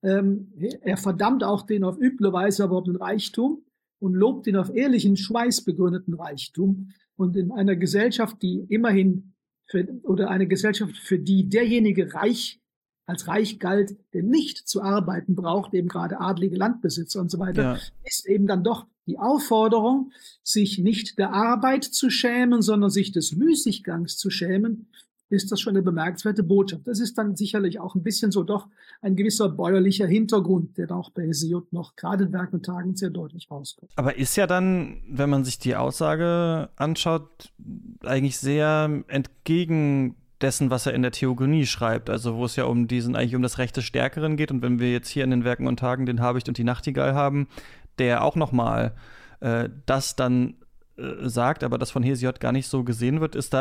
Er verdammt auch den auf üble Weise erworbenen Reichtum und lobt den auf ehrlichen Schweiß begründeten Reichtum. Und in einer Gesellschaft, die immerhin eine Gesellschaft, für die derjenige als reich galt, der nicht zu arbeiten braucht, eben gerade adlige Landbesitzer und so weiter, ist eben dann doch die Aufforderung, sich nicht der Arbeit zu schämen, sondern sich des Müßiggangs zu schämen, ist das schon eine bemerkenswerte Botschaft. Das ist dann sicherlich auch ein bisschen so doch ein gewisser bäuerlicher Hintergrund, der auch bei Hesiod noch gerade in Werk und Tagen sehr deutlich rauskommt. Aber ist ja dann, wenn man sich die Aussage anschaut, eigentlich sehr entgegen dessen, was er in der Theogonie schreibt, also wo es ja eigentlich um das Recht des Stärkeren geht. Und wenn wir jetzt hier in den Werken und Tagen den Habicht und die Nachtigall haben, der auch nochmal das dann sagt, aber das von Hesiod gar nicht so gesehen wird, ist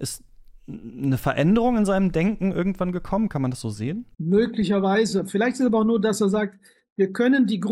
eine Veränderung in seinem Denken irgendwann gekommen? Kann man das so sehen? Möglicherweise. Vielleicht ist es aber auch nur, dass er sagt, wir können die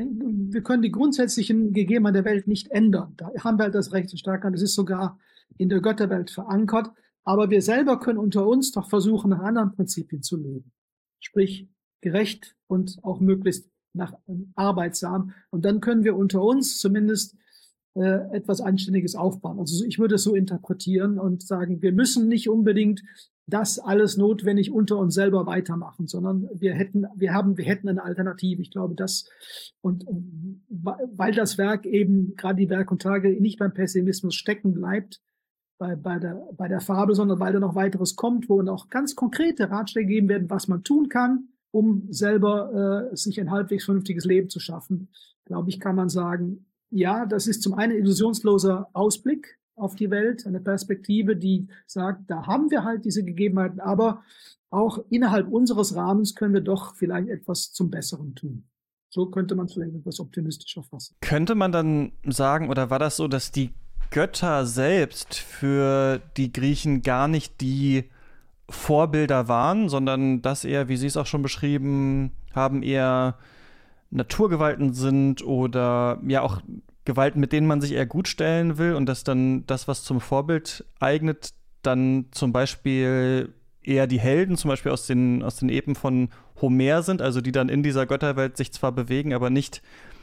grundsätzlichen Gegebenheiten der Welt nicht ändern. Da haben wir halt das Recht des Stärkeren. Das ist sogar in der Götterwelt verankert. Aber wir selber können unter uns doch versuchen, nach anderen Prinzipien zu leben. Sprich, gerecht und auch möglichst arbeitsam. Und dann können wir unter uns zumindest etwas Anständiges aufbauen. Also ich würde es so interpretieren und sagen, wir müssen nicht unbedingt das alles notwendig unter uns selber weitermachen, sondern wir hätten eine Alternative. Ich glaube, und weil das Werk eben, gerade die Werk und Tage, nicht beim Pessimismus stecken bleibt, bei der Fabel, sondern weil da noch weiteres kommt, wo auch ganz konkrete Ratschläge gegeben werden, was man tun kann, um selber sich ein halbwegs vernünftiges Leben zu schaffen. Glaube ich, kann man sagen, ja, das ist zum einen illusionsloser Ausblick auf die Welt, eine Perspektive, die sagt, da haben wir halt diese Gegebenheiten, aber auch innerhalb unseres Rahmens können wir doch vielleicht etwas zum Besseren tun. So könnte man vielleicht etwas optimistischer fassen. Könnte man dann sagen, oder war das so, dass die Götter selbst für die Griechen gar nicht die Vorbilder waren, sondern dass eher, wie Sie es auch schon beschrieben haben, eher Naturgewalten sind oder ja auch Gewalten, mit denen man sich eher gut stellen will und dass dann das, was zum Vorbild eignet, dann zum Beispiel eher die Helden, zum Beispiel aus den Epen von Homer sind, also die dann in dieser Götterwelt sich zwar bewegen, aber nicht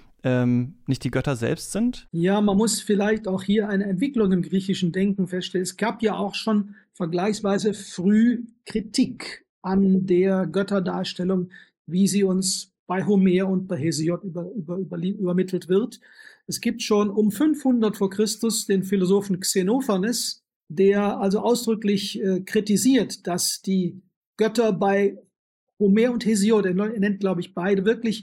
die Götter selbst sind? Ja, man muss vielleicht auch hier eine Entwicklung im griechischen Denken feststellen. Es gab ja auch schon vergleichsweise früh Kritik an der Götterdarstellung, wie sie uns bei Homer und bei Hesiod übermittelt wird. Es gibt schon um 500 vor Christus den Philosophen Xenophanes, der also ausdrücklich kritisiert, dass die Götter bei Homer und Hesiod, er nennt, glaube ich, beide, wirklich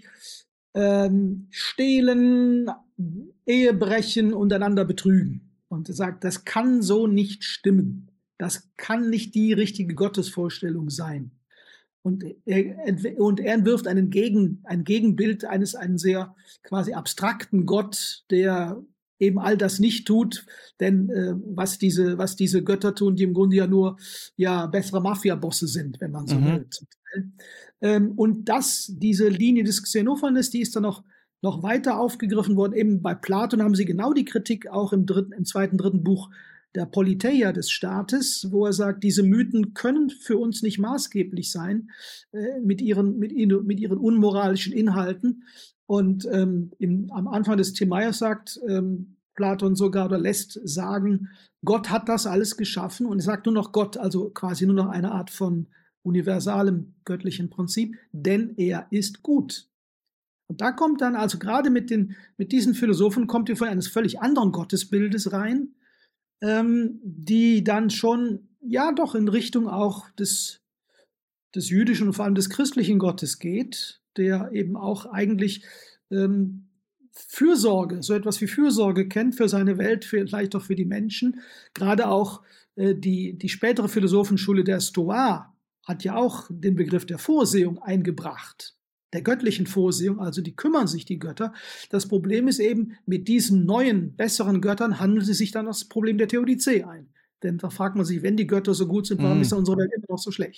stehlen, Ehe brechen und einander betrügen. Und er sagt, das kann so nicht stimmen. Das kann nicht die richtige Gottesvorstellung sein. Und er entwirft ein Gegenbild einen sehr quasi abstrakten Gott, der eben all das nicht tut, denn was diese Götter tun, die im Grunde ja nur bessere Mafia-Bosse sind, wenn man so will. Und diese Linie des Xenophanes, die ist dann noch weiter aufgegriffen worden. Eben bei Platon haben sie genau die Kritik auch im zweiten, dritten Buch der Politeia des Staates, wo er sagt, diese Mythen können für uns nicht maßgeblich sein mit ihren unmoralischen Inhalten. Und am Anfang des Timaios sagt Platon sogar oder lässt sagen, Gott hat das alles geschaffen und er sagt nur noch Gott, also quasi nur noch eine Art von universalem göttlichen Prinzip, denn er ist gut. Und da kommt dann also gerade mit diesen Philosophen kommt ihr von eines völlig anderen Gottesbildes rein, die dann schon doch in Richtung auch des jüdischen und vor allem des christlichen Gottes geht, der eben auch eigentlich Fürsorge, so etwas wie Fürsorge kennt für seine Welt, vielleicht auch für die Menschen. Gerade auch die spätere Philosophenschule der Stoa hat ja auch den Begriff der Vorsehung eingebracht, der göttlichen Vorsehung, also die kümmern sich die Götter. Das Problem ist eben, mit diesen neuen, besseren Göttern handelt es sich dann das Problem der Theodizee ein. Denn da fragt man sich, wenn die Götter so gut sind, warum ist unsere Welt immer noch so schlecht?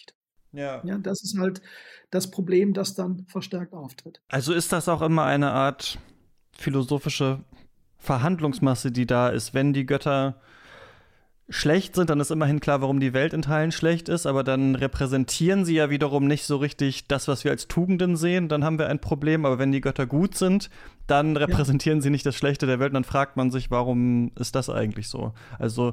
Ja. Ja, das ist halt das Problem, das dann verstärkt auftritt. Also ist das auch immer eine Art philosophische Verhandlungsmasse, die da ist, wenn die Götter schlecht sind, dann ist immerhin klar, warum die Welt in Teilen schlecht ist, aber dann repräsentieren sie ja wiederum nicht so richtig das, was wir als Tugenden sehen, dann haben wir ein Problem, aber wenn die Götter gut sind, dann repräsentieren sie nicht das Schlechte der Welt, und dann fragt man sich, warum ist das eigentlich so? Also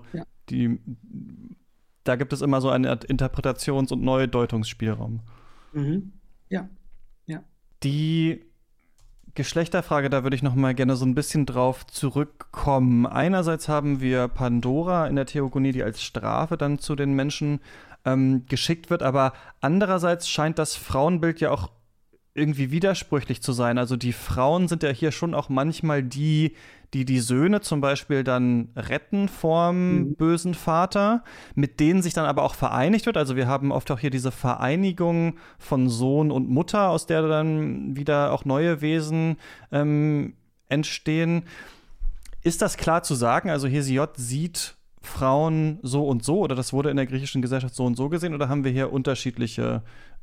da gibt es immer so eine Art Interpretations- und Neudeutungsspielraum. Mhm. Ja, ja. Die Geschlechterfrage, da würde ich noch mal gerne so ein bisschen drauf zurückkommen. Einerseits haben wir Pandora in der Theogonie, die als Strafe dann zu den Menschen geschickt wird, aber andererseits scheint das Frauenbild ja auch irgendwie widersprüchlich zu sein. Also die Frauen sind ja hier schon auch manchmal die Söhne zum Beispiel dann retten vorm bösen Vater, mit denen sich dann aber auch vereinigt wird. Also wir haben oft auch hier diese Vereinigung von Sohn und Mutter, aus der dann wieder auch neue Wesen entstehen. Ist das klar zu sagen? Also Hesiod sieht Frauen so und so, oder das wurde in der griechischen Gesellschaft so und so gesehen, oder haben wir hier unterschiedliche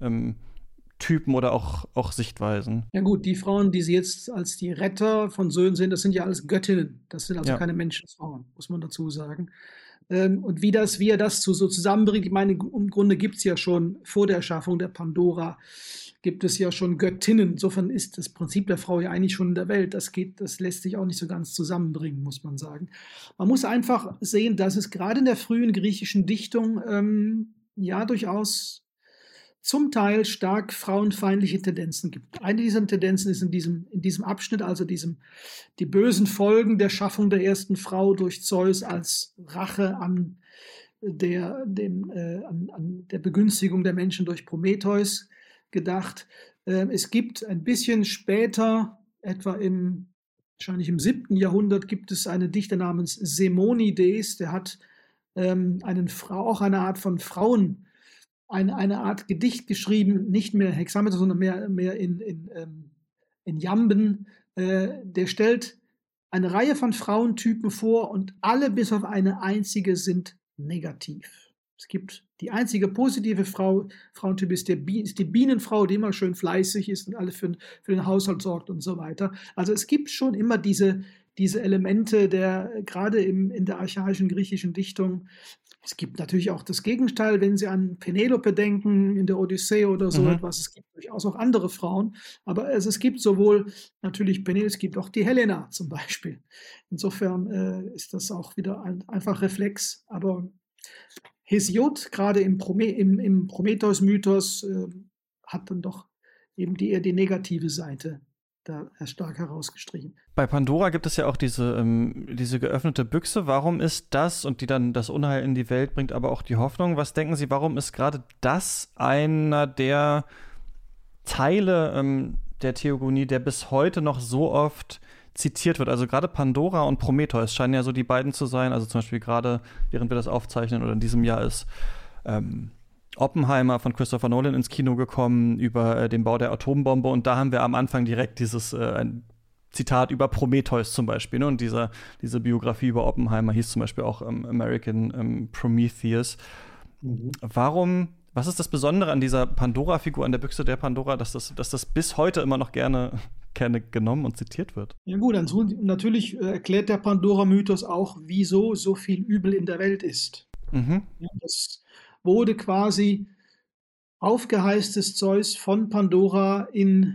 Typen oder auch Sichtweisen? Ja gut, die Frauen, die sie jetzt als die Retter von Söhnen sehen, das sind ja alles Göttinnen. Das sind also keine Menschenfrauen, muss man dazu sagen. Und wie er das so zusammenbringt, ich meine, im Grunde gibt es ja schon vor der Erschaffung der Pandora, gibt es ja schon Göttinnen. Insofern ist das Prinzip der Frau ja eigentlich schon in der Welt. Das lässt sich auch nicht so ganz zusammenbringen, muss man sagen. Man muss einfach sehen, dass es gerade in der frühen griechischen Dichtung ja durchaus zum Teil stark frauenfeindliche Tendenzen gibt. Eine dieser Tendenzen ist in diesem Abschnitt, also die bösen Folgen der Schaffung der ersten Frau durch Zeus als Rache an der Begünstigung der Menschen durch Prometheus gedacht. Es gibt ein bisschen später, etwa wahrscheinlich im 7. Jahrhundert, gibt es einen Dichter namens Simonides, der hat auch eine Art von Frauen, eine Art Gedicht geschrieben, nicht mehr Hexameter, sondern mehr in Jamben. Der stellt eine Reihe von Frauentypen vor und alle bis auf eine einzige sind negativ. Es gibt die einzige positive Frauentyp ist die Bienenfrau, die immer schön fleißig ist und alle für den Haushalt sorgt und so weiter. Also es gibt schon immer diese Elemente gerade in der archaischen griechischen Dichtung. Es gibt natürlich auch das Gegenteil, wenn Sie an Penelope denken, in der Odyssee oder so etwas. Es gibt durchaus auch andere Frauen, aber es gibt sowohl natürlich Penelope, es gibt auch die Helena zum Beispiel. Insofern ist das auch wieder einfach Reflex. Aber Hesiod, gerade im Prometheus-Mythos, hat dann doch eben eher die negative Seite da stark herausgestrichen. Bei Pandora gibt es ja auch diese geöffnete Büchse. Warum ist das, und die dann das Unheil in die Welt bringt, aber auch die Hoffnung? Was denken Sie, warum ist gerade das einer der Teile der Theogonie, der bis heute noch so oft zitiert wird? Also gerade Pandora und Prometheus scheinen ja so die beiden zu sein. Also zum Beispiel gerade, während wir das aufzeichnen oder in diesem Jahr ist Oppenheimer von Christopher Nolan ins Kino gekommen über den Bau der Atombombe, und da haben wir am Anfang direkt dieses ein Zitat über Prometheus zum Beispiel, ne? Und diese Biografie über Oppenheimer hieß zum Beispiel auch American Prometheus. Was ist das Besondere an dieser Pandora-Figur, an der Büchse der Pandora, dass das bis heute immer noch gerne genommen und zitiert wird? Ja gut, natürlich erklärt der Pandora-Mythos auch, wieso so viel Übel in der Welt ist. Ja, das wurde quasi aufgeheißt des Zeus von Pandora in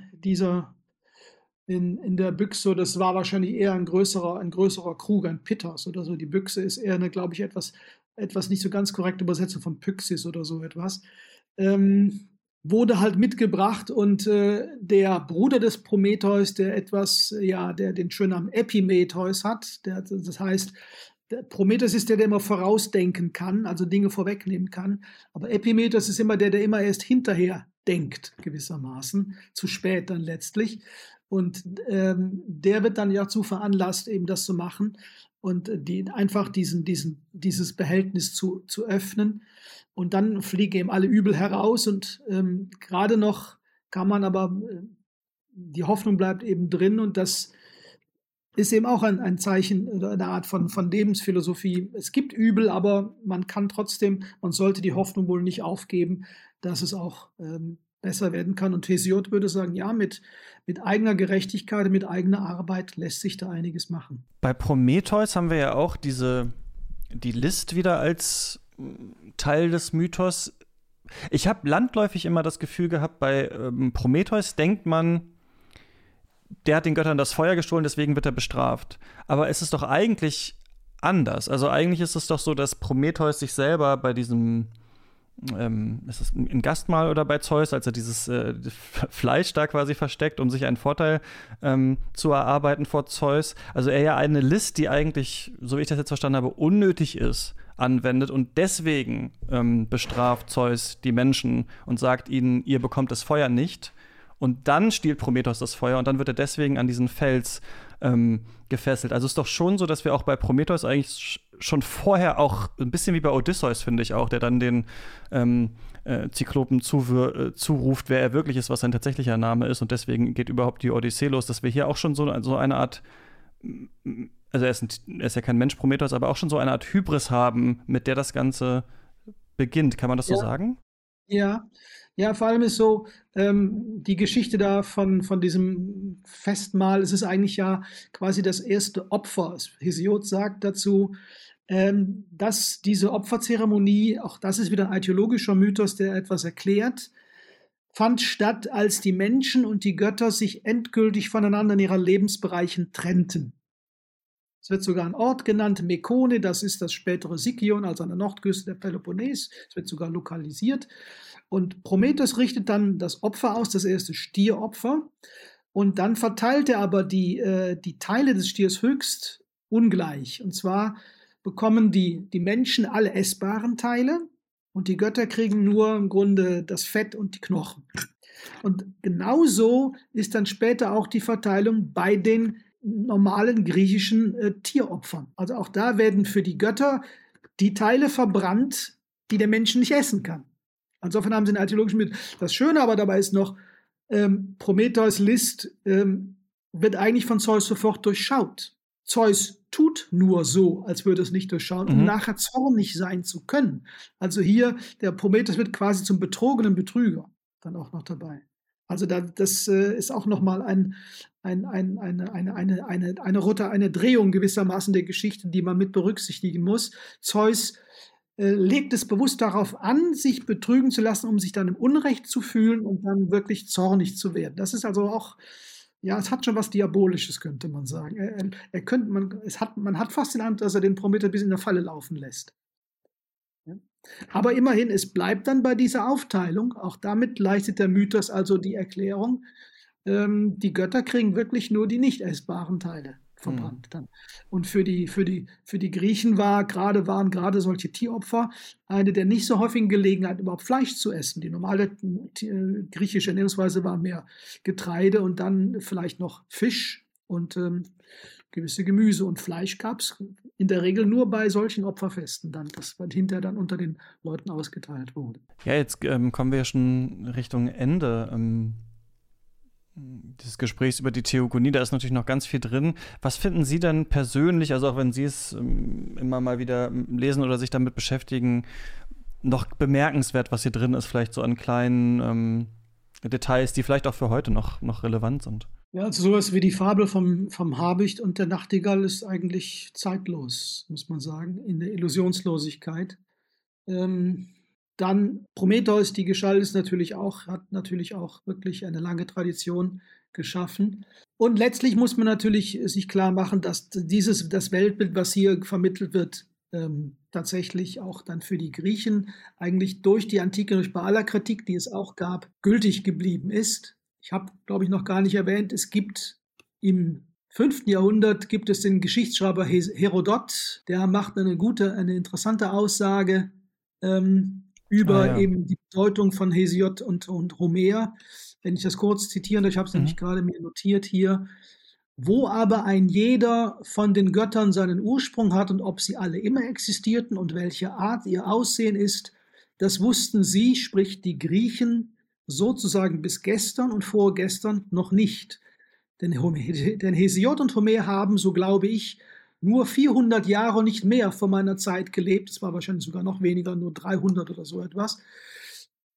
der Büchse. Das war wahrscheinlich eher ein größerer Krug, ein Pittos oder so. Die Büchse ist eher eine, glaube ich, etwas nicht so ganz korrekte Übersetzung von Pyxis oder so etwas. Wurde halt mitgebracht, und der Bruder des Prometheus, der den schönen Namen Epimetheus hat, das heißt, der Prometheus ist der immer vorausdenken kann, also Dinge vorwegnehmen kann. Aber Epimetheus ist immer der immer erst hinterher denkt, gewissermaßen, zu spät dann letztlich. Und der wird dann ja dazu veranlasst, eben das zu machen und einfach dieses Behältnis zu öffnen. Und dann fliegen eben alle Übel heraus, und gerade noch kann man aber, die Hoffnung bleibt eben drin, und das ist eben auch ein Zeichen oder eine Art von Lebensphilosophie. Es gibt Übel, aber man sollte die Hoffnung wohl nicht aufgeben. dass es auch besser werden kann. Und Hesiod würde sagen, ja, mit eigener Gerechtigkeit, mit eigener Arbeit lässt sich da einiges machen. Bei Prometheus haben wir ja auch die List wieder als Teil des Mythos. Ich habe landläufig immer das Gefühl gehabt, bei Prometheus denkt man, der hat den Göttern das Feuer gestohlen, deswegen wird er bestraft. Aber es ist doch eigentlich anders. Also eigentlich ist es doch so, dass Prometheus sich selber bei diesem ist es ein Gastmahl oder bei Zeus, als er dieses Fleisch da quasi versteckt, um sich einen Vorteil zu erarbeiten vor Zeus. Also er ja eine List, die eigentlich, so wie ich das jetzt verstanden habe, unnötig ist, anwendet und deswegen bestraft Zeus die Menschen und sagt ihnen, ihr bekommt das Feuer nicht. Und dann stiehlt Prometheus das Feuer und dann wird er deswegen an diesen Fels gefesselt. Also es ist doch schon so, dass wir auch bei Prometheus eigentlich schon vorher auch ein bisschen wie bei Odysseus, finde ich auch, der dann den Zyklopen zuruft, wer er wirklich ist, was sein tatsächlicher Name ist. Und deswegen geht überhaupt die Odyssee los, dass wir hier auch schon so eine Art, also er ist ja kein Mensch, Prometheus, aber auch schon so eine Art Hybris haben, mit der das Ganze beginnt. Kann man das so sagen? Ja, ja, vor allem ist so, die Geschichte da von diesem Festmahl, es ist eigentlich ja quasi das erste Opfer. Hesiod sagt dazu, dass diese Opferzeremonie, auch das ist wieder ein archäologischer Mythos, der etwas erklärt, fand statt, als die Menschen und die Götter sich endgültig voneinander in ihren Lebensbereichen trennten. Es wird sogar ein Ort genannt, Mekone, das ist das spätere Sikion, also an der Nordküste der Peloponnes. Es wird sogar lokalisiert. Und Prometheus richtet dann das Opfer aus, das erste Stieropfer. Und dann verteilt er aber die Teile des Stiers höchst ungleich. Und zwar bekommen die Menschen alle essbaren Teile und die Götter kriegen nur im Grunde das Fett und die Knochen. Und genauso ist dann später auch die Verteilung bei den normalen griechischen Tieropfern. Also auch da werden für die Götter die Teile verbrannt, die der Mensch nicht essen kann. Insofern haben sie einen archäologischen Mythos. Das Schöne aber dabei ist noch, Prometheus' List wird eigentlich von Zeus sofort durchschaut. Zeus tut nur so, als würde es nicht durchschauen, um nachher zornig sein zu können. Also hier, der Prometheus wird quasi zum betrogenen Betrüger dann auch noch dabei. Also das ist auch nochmal eine Drehung gewissermaßen der Geschichte, die man mit berücksichtigen muss. Zeus legt es bewusst darauf an, sich betrügen zu lassen, um sich dann im Unrecht zu fühlen und dann wirklich zornig zu werden. Das ist also auch, ja, es hat schon was Diabolisches, könnte man sagen. Man hat fast den Eindruck, dass er den Prometheus bis in der Falle laufen lässt. Ja? Aber immerhin, es bleibt dann bei dieser Aufteilung. Auch damit leistet der Mythos also die Erklärung, die Götter kriegen wirklich nur die nicht essbaren Teile verbrannt dann. Und für die Griechen waren gerade solche Tieropfer eine der nicht so häufigen Gelegenheiten, überhaupt Fleisch zu essen. Die normale griechische Ernährungsweise war mehr Getreide und dann vielleicht noch Fisch und gewisse Gemüse. Und Fleisch gab es in der Regel nur bei solchen Opferfesten dann, das hinterher dann unter den Leuten ausgeteilt wurde. Ja, jetzt kommen wir ja schon Richtung Ende des Gesprächs über die Theogonie, da ist natürlich noch ganz viel drin. Was finden Sie denn persönlich, also auch wenn Sie es immer mal wieder lesen oder sich damit beschäftigen, noch bemerkenswert, was hier drin ist, vielleicht so an kleinen Details, die vielleicht auch für heute noch relevant sind? Ja, also sowas wie die Fabel vom Habicht und der Nachtigall ist eigentlich zeitlos, muss man sagen, in der Illusionslosigkeit. Dann Prometheus, die Gestalt hat natürlich auch wirklich eine lange Tradition geschaffen. Und letztlich muss man natürlich sich klar machen, dass das Weltbild, was hier vermittelt wird, tatsächlich auch dann für die Griechen eigentlich durch die Antike, bei aller Kritik, die es auch gab, gültig geblieben ist. Ich habe, glaube ich, noch gar nicht erwähnt, es gibt im 5. Jahrhundert gibt es den Geschichtsschreiber Herodot, der macht eine interessante Aussage über eben die Bedeutung von Hesiod und Homer. Wenn ich das kurz zitieren darf, ich habe es nämlich gerade mir notiert hier. Wo aber ein jeder von den Göttern seinen Ursprung hat und ob sie alle immer existierten und welche Art ihr Aussehen ist, das wussten sie, sprich die Griechen, sozusagen bis gestern und vorgestern noch nicht. Denn Hesiod und Homer haben, so glaube ich, nur 400 Jahre und nicht mehr vor meiner Zeit gelebt. Es war wahrscheinlich sogar noch weniger, nur 300 oder so etwas.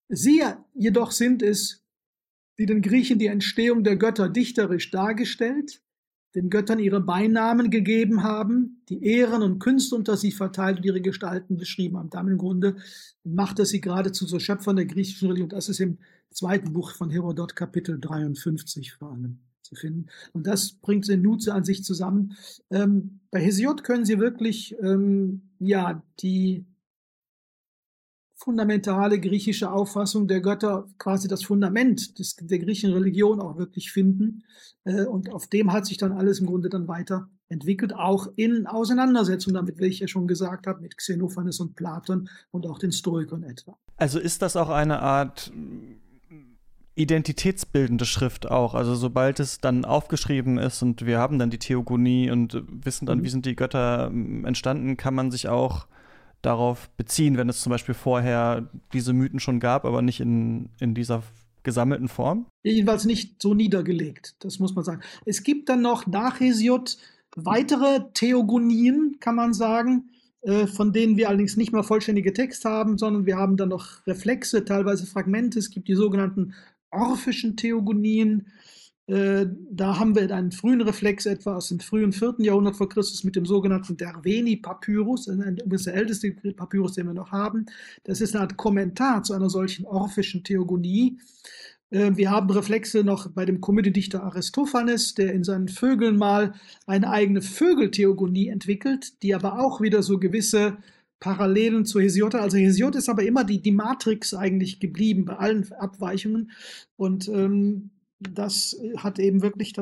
Sie jedoch sind es, die den Griechen die Entstehung der Götter dichterisch dargestellt, den Göttern ihre Beinamen gegeben haben, die Ehren und Künste unter sie verteilt und ihre Gestalten beschrieben haben. Damit im Grunde macht er sie geradezu zur Schöpfern der griechischen Religion. Das ist im zweiten Buch von Herodot, Kapitel 53 vor allem zu finden. Und das bringt Senoute an sich zusammen. Bei Hesiod können Sie wirklich die fundamentale griechische Auffassung der Götter, quasi das Fundament der griechischen Religion auch wirklich finden. Und auf dem hat sich dann alles im Grunde dann weiterentwickelt, auch in Auseinandersetzung damit, wie ich ja schon gesagt habe, mit Xenophanes und Platon und auch den Stoikern etwa. Also ist das auch eine Art identitätsbildende Schrift auch? Also sobald es dann aufgeschrieben ist und wir haben dann die Theogonie und wissen dann, wie sind die Götter entstanden, kann man sich auch darauf beziehen, wenn es zum Beispiel vorher diese Mythen schon gab, aber nicht in dieser gesammelten Form? Jedenfalls nicht so niedergelegt, das muss man sagen. Es gibt dann noch nach Hesiod weitere Theogonien, kann man sagen, von denen wir allerdings nicht mehr vollständige Texte haben, sondern wir haben dann noch Reflexe, teilweise Fragmente. Es gibt die sogenannten orphischen Theogonien. Da haben wir einen frühen Reflex etwa aus dem frühen 4. Jahrhundert vor Christus mit dem sogenannten Derveni-Papyrus, das ist der älteste Papyrus, den wir noch haben. Das ist eine Art Kommentar zu einer solchen orphischen Theogonie. Wir haben Reflexe noch bei dem Komödiendichter Aristophanes, der in seinen Vögeln mal eine eigene Vögeltheogonie entwickelt, die aber auch wieder so gewisse Parallelen zu Hesiod hat. Also Hesiod ist aber immer die Matrix eigentlich geblieben bei allen Abweichungen und das hat eben wirklich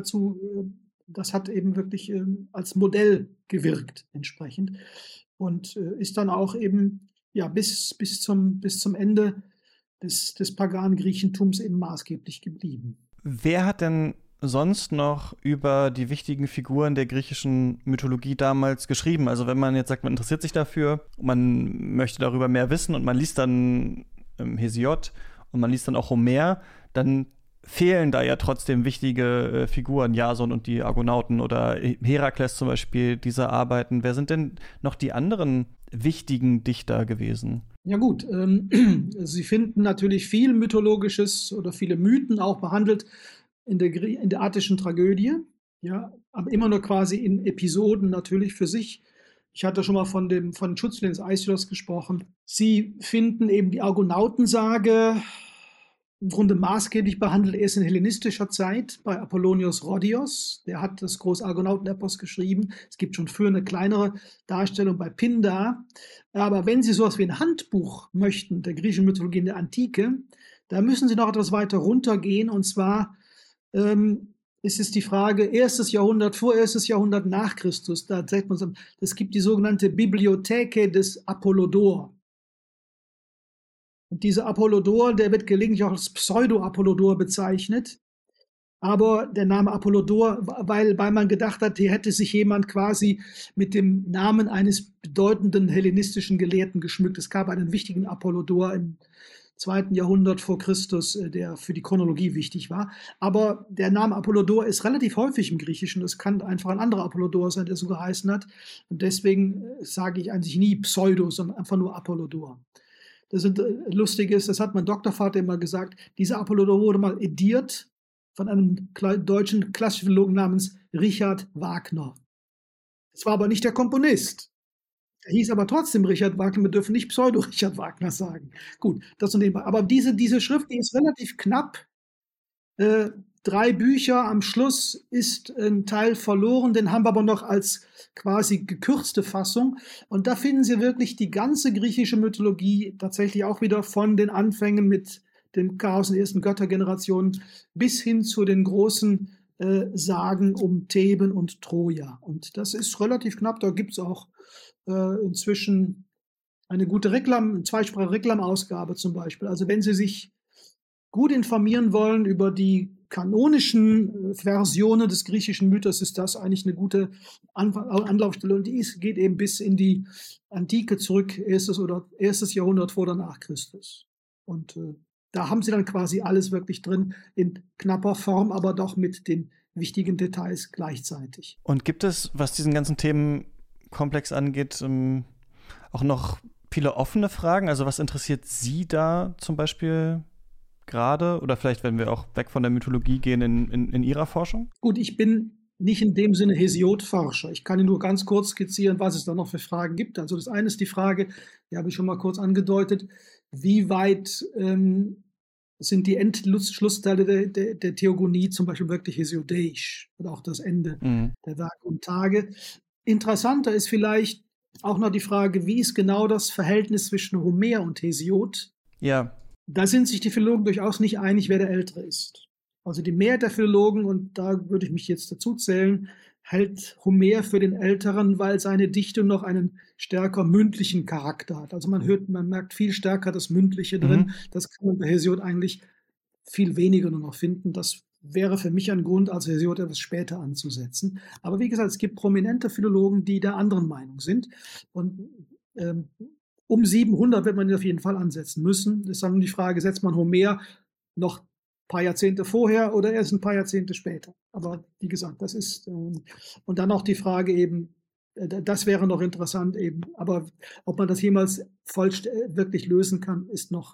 als Modell gewirkt entsprechend und ist dann auch eben bis zum Ende des paganen Griechentums eben maßgeblich geblieben. Wer hat denn sonst noch über die wichtigen Figuren der griechischen Mythologie damals geschrieben? Also wenn man jetzt sagt, man interessiert sich dafür, man möchte darüber mehr wissen und man liest dann Hesiod und man liest dann auch Homer, dann fehlen da ja trotzdem wichtige Figuren, Jason und die Argonauten oder Herakles zum Beispiel, diese Arbeiten. Wer sind denn noch die anderen wichtigen Dichter gewesen? Ja gut, Sie finden natürlich viel Mythologisches oder viele Mythen auch behandelt in der attischen Tragödie, ja, aber immer nur quasi in Episoden natürlich für sich. Ich hatte schon mal von Schutzling des Aeschylus gesprochen. Sie finden eben die Argonautensage im Grunde maßgeblich behandelt erst in hellenistischer Zeit bei Apollonios Rhodios. Der hat das große Argonautenepos geschrieben. Es gibt schon früher eine kleinere Darstellung bei Pindar. Aber wenn Sie sowas wie ein Handbuch möchten der griechischen Mythologie in der Antike, da müssen Sie noch etwas weiter runtergehen. Und zwar ist es die Frage, 1. Jahrhundert vor 1. Jahrhundert nach Christus. Da sagt man, es gibt die sogenannte Bibliotheke des Apollodor. Und dieser Apollodor, der wird gelegentlich auch als Pseudo-Apollodor bezeichnet. Aber der Name Apollodor, weil man gedacht hat, hier hätte sich jemand quasi mit dem Namen eines bedeutenden hellenistischen Gelehrten geschmückt. Es gab einen wichtigen Apollodor im 2. Jahrhundert vor Christus, der für die Chronologie wichtig war. Aber der Name Apollodor ist relativ häufig im Griechischen. Es kann einfach ein anderer Apollodor sein, der so geheißen hat. Und deswegen sage ich eigentlich nie Pseudo, sondern einfach nur Apollodor. Das lustig ist, das hat mein Doktorvater immer gesagt, dieser Apollodor wurde mal ediert von einem deutschen klassischen Philologen namens Richard Wagner. Das war aber nicht der Komponist. Er hieß aber trotzdem Richard Wagner, wir dürfen nicht Pseudo-Richard Wagner sagen. Gut, das und nebenbei. Aber diese Schrift, die ist relativ knapp. 3 Bücher, am Schluss ist ein Teil verloren, den haben wir aber noch als quasi gekürzte Fassung. Und da finden Sie wirklich die ganze griechische Mythologie tatsächlich auch wieder von den Anfängen mit dem Chaos in der ersten Göttergeneration bis hin zu den großen Sagen um Theben und Troja. Und das ist relativ knapp, da gibt es auch inzwischen eine gute zweisprachige Reklamausgabe zum Beispiel. Also wenn Sie sich gut informieren wollen über die kanonischen Versionen des griechischen Mythos, ist das eigentlich eine gute Anlaufstelle. Und die geht eben bis in die Antike zurück, 1. Jahrhundert vor oder nach Christus. Und da haben Sie dann quasi alles wirklich drin, in knapper Form, aber doch mit den wichtigen Details gleichzeitig. Und gibt es, was diesen ganzen Themenkomplex angeht, auch noch viele offene Fragen? Also was interessiert Sie da zum Beispiel gerade? Oder vielleicht, wenn wir auch weg von der Mythologie gehen, in Ihrer Forschung? Gut, ich bin nicht in dem Sinne Hesiod-Forscher. Ich kann Ihnen nur ganz kurz skizzieren, was es da noch für Fragen gibt. Also das eine ist die Frage, die habe ich schon mal kurz angedeutet, wie weit sind die Endschlussteile der Theogonie zum Beispiel wirklich hesiodäisch oder auch das Ende der Werke und Tage. Interessanter ist vielleicht auch noch die Frage, wie ist genau das Verhältnis zwischen Homer und Hesiod? Ja. Da sind sich die Philologen durchaus nicht einig, wer der Ältere ist. Also die Mehrheit der Philologen, und da würde ich mich jetzt dazu zählen, hält Homer für den Älteren, weil seine Dichtung noch einen stärker mündlichen Charakter hat. Also man merkt viel stärker das Mündliche drin. Das kann man bei Hesiod eigentlich viel weniger nur noch finden. Das wäre für mich ein Grund, als Hesiod etwas später anzusetzen. Aber wie gesagt, es gibt prominente Philologen, die der anderen Meinung sind. Und um 700 wird man auf jeden Fall ansetzen müssen. Das ist dann die Frage, setzt man Homer noch ein paar Jahrzehnte vorher oder erst ein paar Jahrzehnte später. Aber wie gesagt, das ist, und dann auch die Frage eben, das wäre noch interessant eben, aber ob man das jemals wirklich lösen kann, ist noch,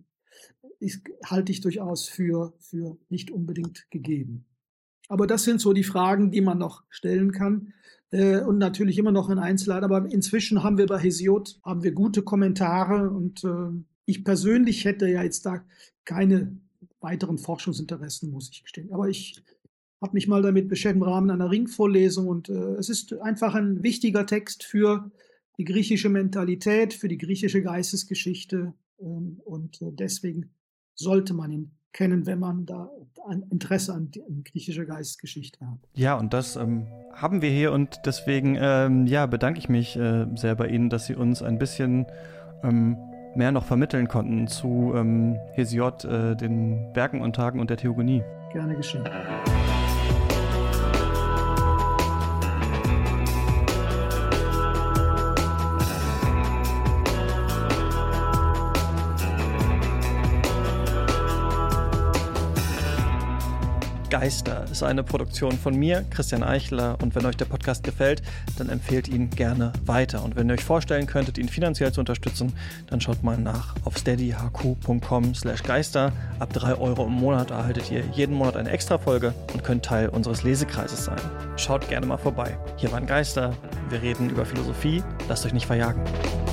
halte ich durchaus für nicht unbedingt gegeben. Aber das sind so die Fragen, die man noch stellen kann. Und natürlich immer noch in Einzelheiten, aber inzwischen haben wir bei Hesiod gute Kommentare und ich persönlich hätte ja jetzt da keine weiteren Forschungsinteressen, muss ich gestehen. Aber ich habe mich mal damit beschäftigt im Rahmen einer Ringvorlesung und es ist einfach ein wichtiger Text für die griechische Mentalität, für die griechische Geistesgeschichte und deswegen sollte man ihn kennen, wenn man da ein Interesse an griechischer Geistesgeschichte hat. Ja, und das haben wir hier und deswegen bedanke ich mich sehr bei Ihnen, dass Sie uns ein bisschen mehr noch vermitteln konnten zu Hesiod, den Werken und Tagen und der Theogonie. Gerne geschehen. Geister ist eine Produktion von mir, Christian Eichler, und wenn euch der Podcast gefällt, dann empfehlt ihn gerne weiter. Und wenn ihr euch vorstellen könntet, ihn finanziell zu unterstützen, dann schaut mal nach auf steadyhq.com/geister. Ab 3 € im Monat erhaltet ihr jeden Monat eine Extra-Folge und könnt Teil unseres Lesekreises sein. Schaut gerne mal vorbei. Hier waren Geister, wir reden über Philosophie, lasst euch nicht verjagen.